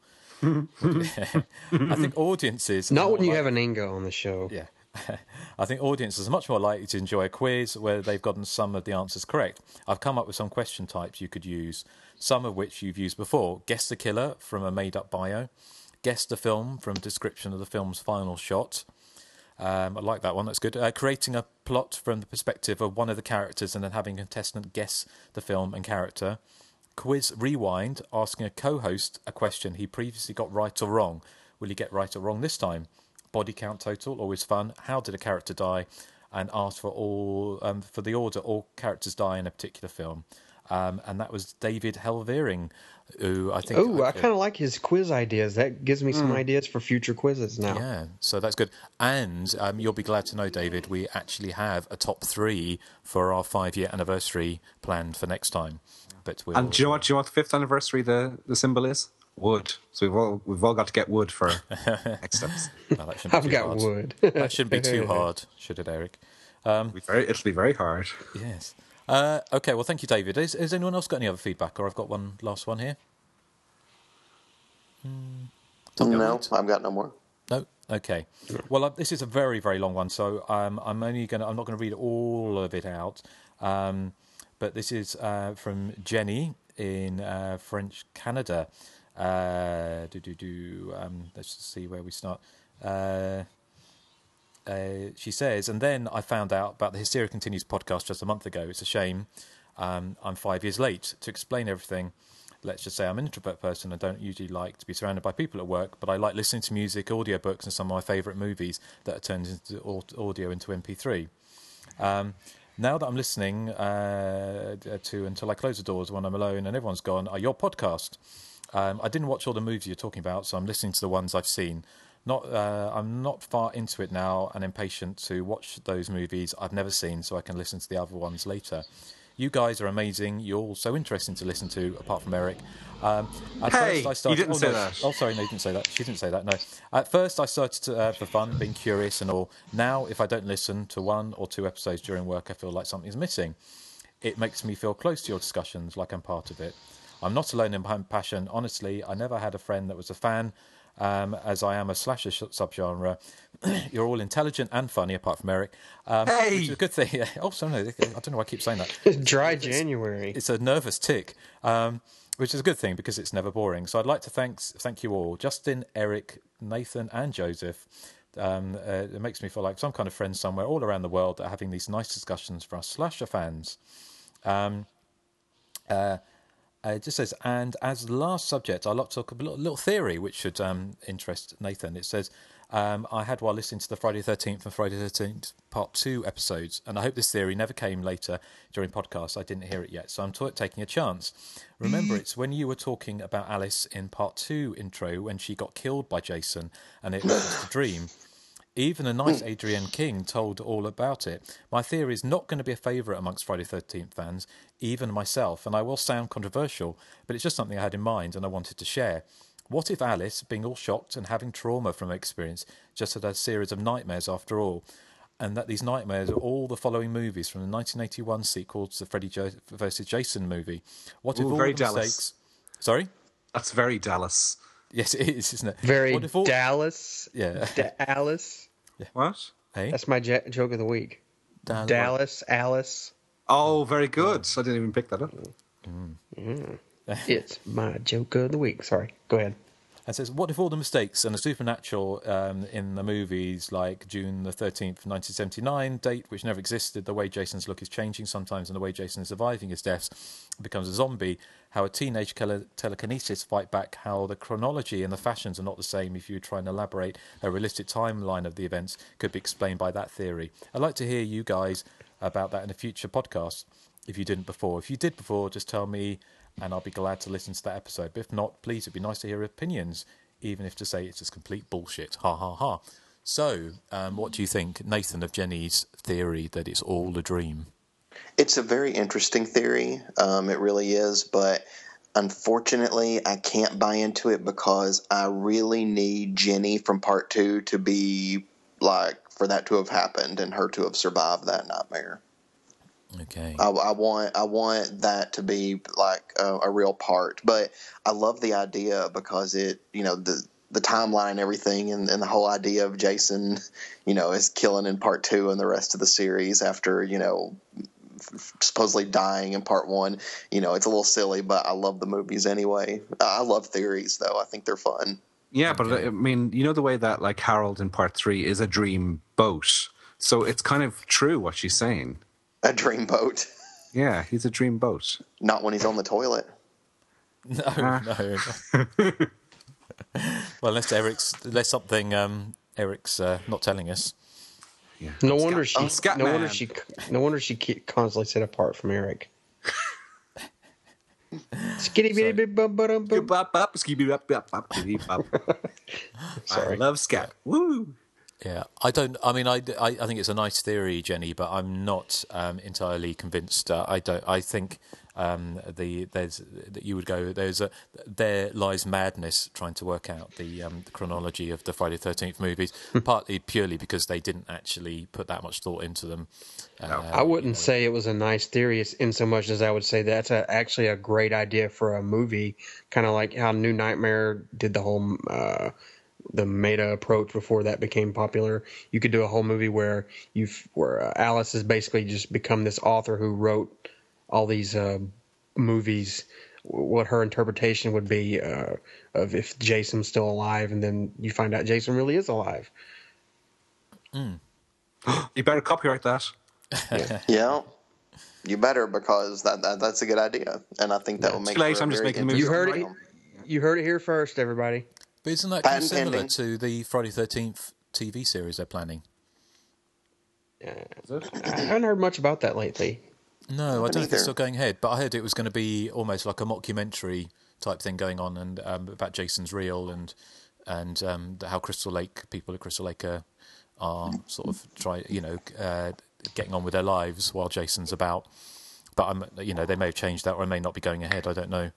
I think audiences...
Not when you have an Ingo on the show.
Yeah. I think audiences are much more likely to enjoy a quiz where they've gotten some of the answers correct. I've come up with some question types you could use, some of which you've used before. Guess the killer from a made-up bio. Guess the film from a description of the film's final shot. I like that one, that's good. Creating a plot from the perspective of one of the characters and then having a contestant guess the film and character. Quiz rewind, asking a co-host a question he previously got right or wrong. Will he get right or wrong this time? Body count total, always fun. How did a character die? And ask for the order all characters die in a particular film. And that was David Helvering, who I think...
Oh, I kind of like his quiz ideas. That gives me some ideas for future quizzes now.
Yeah, so that's good. And you'll be glad to know, David, we actually have a top 3 for our 5-year anniversary planned for next time. But
and do you know what the 5th anniversary the symbol is? Wood. So we've all got to get wood for next steps.
Well, I've
got wood.
That shouldn't be too hard, should it, Eric?
It'll be very hard.
Yes. Okay, well, thank you, David. Has anyone else got any other feedback, or I've got one last one here?
No, I've got no more.
No? Okay. Well, this is a very, very long one, so I'm not going to read all of it out. But this is from Jenny in French Canada. Let's just see where we start. She says, and then I found out about the Hysteria Continues podcast just a month ago. It's a shame. I'm 5 years late. To explain everything, let's just say I'm an introvert person. I don't usually like to be surrounded by people at work, but I like listening to music, audiobooks, and some of my favourite movies that are turned into audio into MP3. Now that I'm listening to Until I Close the Doors when I'm alone and everyone's gone, are your podcast. I didn't watch all the movies you're talking about, so I'm listening to the ones I've seen. I'm not far into it now and impatient to watch those movies I've never seen so I can listen to the other ones later. You guys are amazing. You're all so interesting to listen to, apart from Eric.
First I started, you didn't say that.
Oh, sorry, no, you didn't say that. She didn't say that, no. At first I started for fun, being curious and all. Now, if I don't listen to 1 or 2 episodes during work, I feel like something's missing. It makes me feel close to your discussions, like I'm part of it. I'm not alone in my passion. Honestly, I never had a friend that was a fan, as I am a slasher subgenre. You're all intelligent and funny, apart from Eric. Which is a good thing. Oh, sorry, no, I don't know why I keep saying that.
Dry January.
It's a nervous tick, which is a good thing because it's never boring. So I'd like to thank you all, Justin, Eric, Nathan, and Joseph. It makes me feel like some kind of friends somewhere all around the world that are having these nice discussions for us slasher fans. It just says, and as the last subject, I'd like to talk a little theory which should interest Nathan. It says, I had while listening to the Friday the 13th and Friday the 13th Part 2 episodes, and I hope this theory never came later during podcasts. I didn't hear it yet, so I'm taking a chance. Remember, it's when you were talking about Alice in Part 2 intro when she got killed by Jason and it was just a dream. Even a nice Adrienne King told all about it. My theory is not going to be a favourite amongst Friday the 13th fans, even myself, and I will sound controversial, but it's just something I had in mind and I wanted to share. What if Alice, being all shocked and having trauma from her experience, just had a series of nightmares after all, and that these nightmares are all the following movies from the 1981 sequel to the Freddy vs. Jason movie? What if all
very
the mistakes...
Dallas.
Sorry?
That's very Dallas.
Yes, it is, isn't it?
Very Dallas.
Yeah.
Alice.
Yeah.
What?
Hey?
That's my joke of the week. Dallas, Alice.
Oh, very good. I didn't even pick that up.
It's my joke of the week. Sorry. Go ahead.
And says, what if all the mistakes and the supernatural in the movies like June the 13th, 1979, date which never existed, the way Jason's look is changing sometimes and the way Jason is surviving his deaths, becomes a zombie, how a teenage telekinesis fight back, how the chronology and the fashions are not the same if you try and elaborate a realistic timeline of the events could be explained by that theory. I'd like to hear you guys about that in a future podcast if you didn't before. If you did before, just tell me and I'll be glad to listen to that episode. But if not, please, it'd be nice to hear opinions, even if to say it's just complete bullshit. Ha, ha, ha. So, what do you think, Nathan, of Jenny's theory that it's all a dream?
It's a very interesting theory. It really is, but Unfortunately, I can't buy into it because I really need Jenny from part 2 to be like, for that to have happened and her to have survived that nightmare.
Okay.
I want that to be like a real part, but I love the idea because it, the timeline and everything, and the whole idea of Jason, is killing in part 2 and the rest of the series after, supposedly dying in part 1. It's a little silly, but I love the movies anyway. I love theories, though. I think they're fun.
Yeah, but I mean, the way that like Harold in part 3 is a dream boat, so it's kind of true what she's saying.
A dream boat.
Yeah, he's a dream boat.
Not when he's on the toilet.
No. Well, unless something Eric's not telling us.
Yeah.
No wonder she constantly set apart from Eric.
Sorry. I love scat. Woo.
Yeah, I think it's a nice theory, Jenny, but I'm not entirely convinced. I think there lies madness trying to work out the chronology of the Friday the 13th movies, partly purely because they didn't actually put that much thought into them.
I wouldn't say it was a nice theory in so much as I would say that's actually a great idea for a movie, kind of like how New Nightmare did the whole the meta approach before that became popular. You could do a whole movie where Alice has basically just become this author who wrote all these movies, what her interpretation would be of if Jason's still alive, and then you find out Jason really is alive.
You better copyright that.
Yeah, you better, because that's a good idea, and I think that will make.
I'm just making the movie.
You heard it here first, everybody.
But isn't that kind of similar to the Friday the 13th TV series they're planning?
I haven't heard much about that lately.
No, I don't think it's still going ahead, but I heard it was going to be almost like a mockumentary type thing going on, and about Jason's real and how people at Crystal Lake are sort of getting on with their lives while Jason's about. But they may have changed that, or it may not be going ahead. I don't know.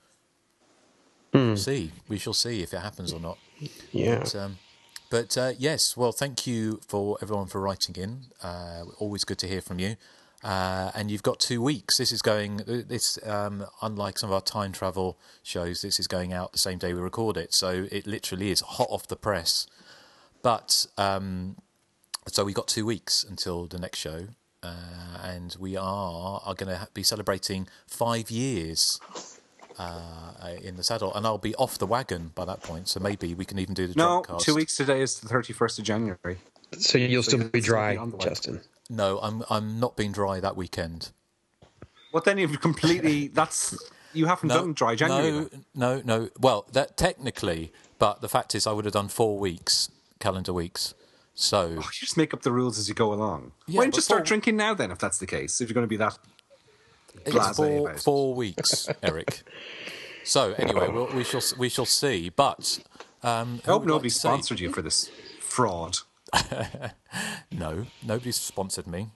We shall see if it happens or not.
Yeah.
But yes, well, thank you for everyone for writing in. Always good to hear from you. And you've got 2 weeks. This is unlike some of our time travel shows, this is going out the same day we record it. So it literally is hot off the press. But so we got 2 weeks until the next show. And we are going to be celebrating 5 years in the saddle, and I'll be off the wagon by that point, so maybe we can even do the Drunkcast.
2 weeks today is the 31st of January.
So you'll still be dry, Justin?
No, I'm not being dry that weekend.
Well, then you've completely... You haven't done dry January.
No. Well, that technically, but the fact is I would have done 4 weeks, calendar weeks. So
you just make up the rules as you go along. Yeah, why don't you start drinking now then, if that's the case, if you're going to be that...
It's 4 weeks, Eric. So anyway, we shall see. But
I hope nobody sponsored you for this fraud.
No, nobody's sponsored me.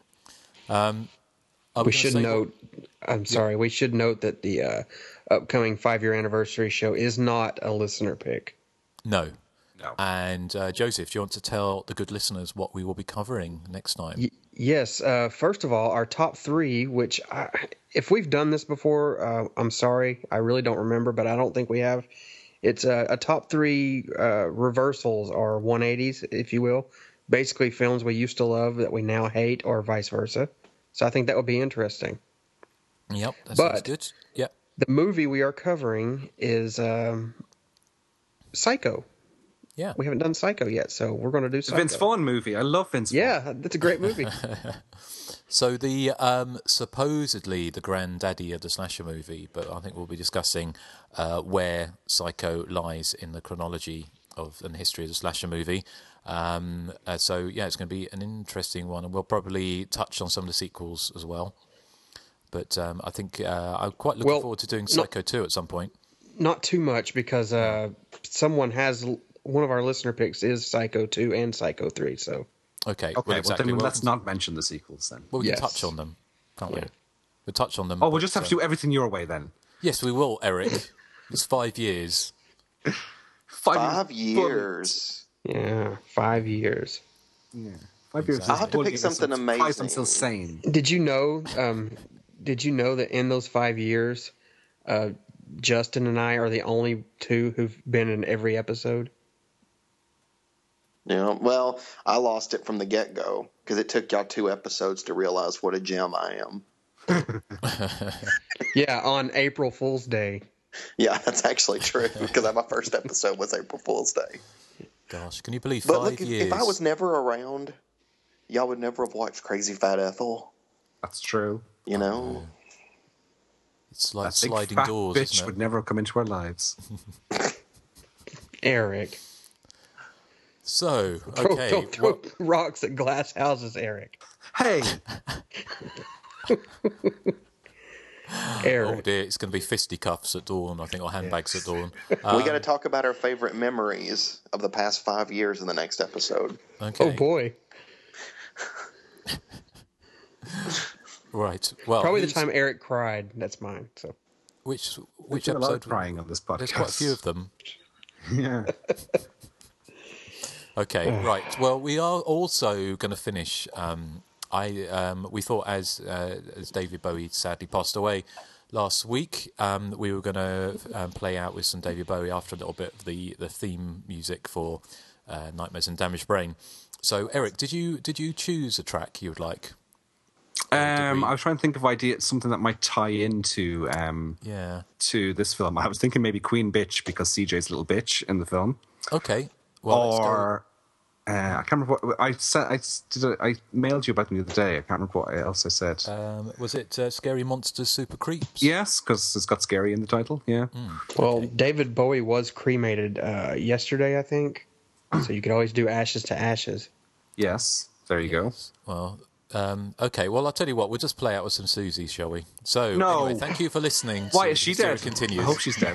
We should note that the upcoming 5-year anniversary show is not a listener pick.
No. And Joseph, do you want to tell the good listeners what we will be covering next time?
Yes. First of all, our top 3, which if we've done this before, I'm sorry, I really don't remember, but I don't think we have. It's a top 3 reversals or 180s, if you will. Basically, films we used to love that we now hate, or vice versa. So I think that would be interesting.
Yep, that sounds good. Yep.
The movie we are covering is Psycho.
Yeah.
We haven't done Psycho yet, so we're going to do Psycho.
The Vince Vaughn movie. I love Vince Vaughn.
Yeah, that's a great movie.
So the supposedly the granddaddy of the slasher movie, but I think we'll be discussing where Psycho lies in the chronology and history of the slasher movie. So yeah, it's going to be an interesting one, and we'll probably touch on some of the sequels as well. But I think I'm quite looking forward to doing Psycho 2 at some point.
Not too much, because one of our listener picks is Psycho 2 and Psycho 3. So
okay.
Well, then let's not mention the sequels then.
Well, we can touch on them, can't we? We'll touch on them.
Oh, we'll just have to do everything your way then.
Yes, we will, Eric. It's 5 years.
5 years.
Yeah, 5 years.
Yeah, 5 years.
I'll have to pick something amazing.
I'm still sane.
Did you know that in those 5 years, Justin and I are the only two who've been in every episode?
Yeah, well, I lost it from the get-go because it took y'all 2 episodes to realize what a gem I am.
Yeah, on April Fool's Day.
Yeah, that's actually true because my first episode was April Fool's Day.
Gosh, can you believe
But
5
look,
years?
if I was never around, y'all would never have watched Crazy Fat Ethel.
That's true.
You know?
It's like
That big
sliding
fat
doors,
bitch
isn't it?
would never have come into our lives.
Eric.
So, okay.
Don't throw rocks at glass houses, Eric.
Hey!
Eric.
Oh dear, it's going to be fisticuffs at dawn, I think, or handbags at dawn.
We got to talk about our favorite memories of the past 5 years in the next episode.
Okay.
Oh, boy.
Right. Well,
Probably the time Eric cried. That's mine. So,
Which
There's a lot of
episode?
crying on this podcast.
There's quite a few of them.
Yeah.
Okay, right. Well, we are also going to finish. We thought as David Bowie sadly passed away last week, we were going to play out with some David Bowie after a little bit of the theme music for Nightmares and Damaged Brain. So, Eric, did you choose a track you would like?
I was trying to think of something that might tie into to this film. I was thinking maybe Queen Bitch because CJ's a little bitch in the film.
Okay. Well,
or I can't remember what I said. I mailed you about them the other day. I can't remember what else I said.
Was it Scary Monsters, Super Creeps?
Yes, because it's got scary in the title. Yeah.
well, David Bowie was cremated yesterday, I think. So you could always do Ashes to Ashes.
Yes. There you go.
Well. Okay, well, I'll tell you what, we'll just play out with some Susie, shall we? So,
No.
anyway, thank you for listening.
Why is she
Hysteria
dead?
Continues.
I hope she's dead.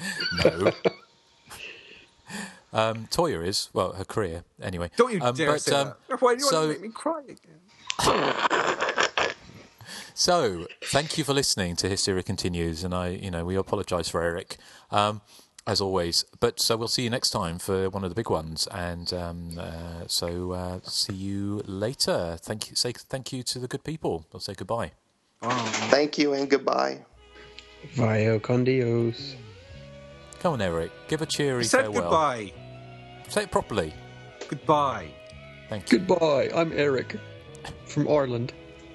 No. Toya is, well, her career, anyway.
Don't you dare say that. Why do you want to make me cry again?
So, thank you for listening to Hysteria Continues, and we apologise for Eric, as always. But so we'll see you next time for one of the big ones, and see you later. Say thank you to the good people. I'll say goodbye.
Thank you and goodbye.
Vio con Dios.
Come on, Eric. Give a cheery
Said
farewell.
goodbye.
Say it properly.
Goodbye.
Thank you.
Goodbye. I'm Eric from Ireland.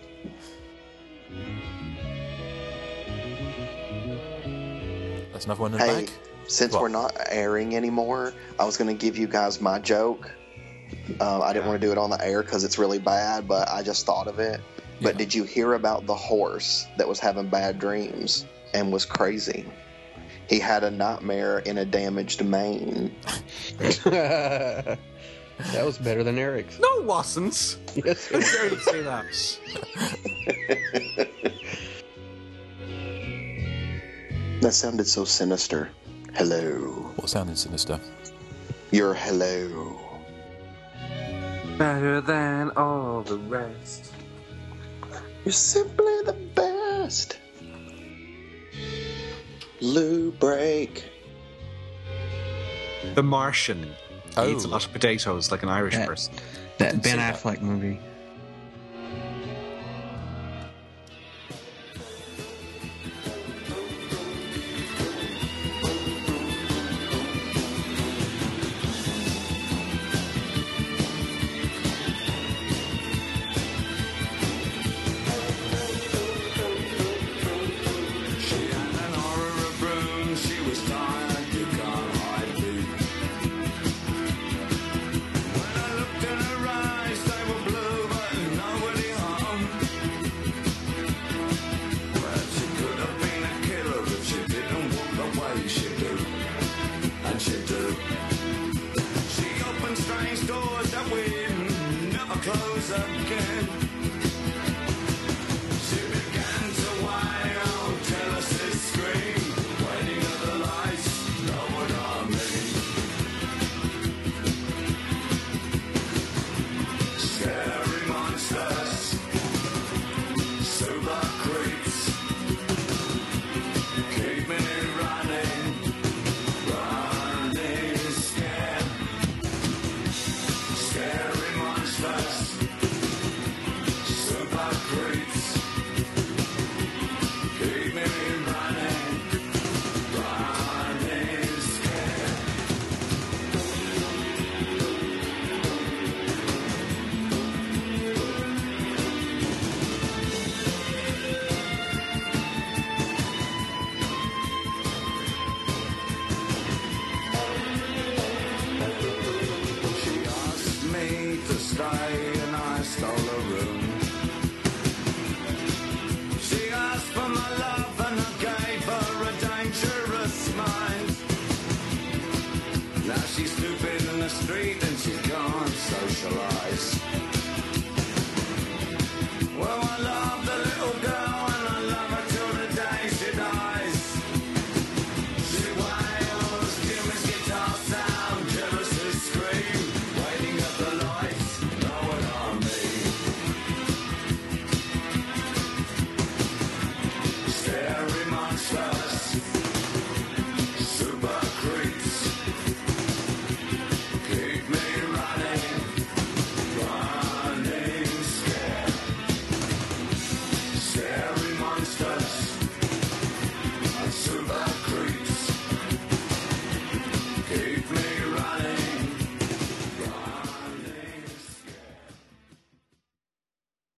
That's another one in the
Hey,
bag.
since
What?
we're not airing anymore, I was going to give you guys my joke. I didn't want to do it on the air because it's really bad, but I just thought of it. But did you hear about the horse that was having bad dreams and was crazy? He had a nightmare in a damaged mane.
That was better than Eric's.
No, it wasn't.
Yes,
How dare you say that?
That sounded so sinister. Hello.
What sounded sinister?
Your hello.
Better than all the rest.
You're simply the best. Lou Break.
The Martian. He
Oh.
eats a lot of potatoes like an Irish
That-
person.
That Ben
see that.
Affleck movie.
Close again. She began to whine out, tell us to scream. Waiting at the lights, know what I mean. Scary monsters, super creeps. Keep me running. Now she's stupid in the street and she's gone socialise.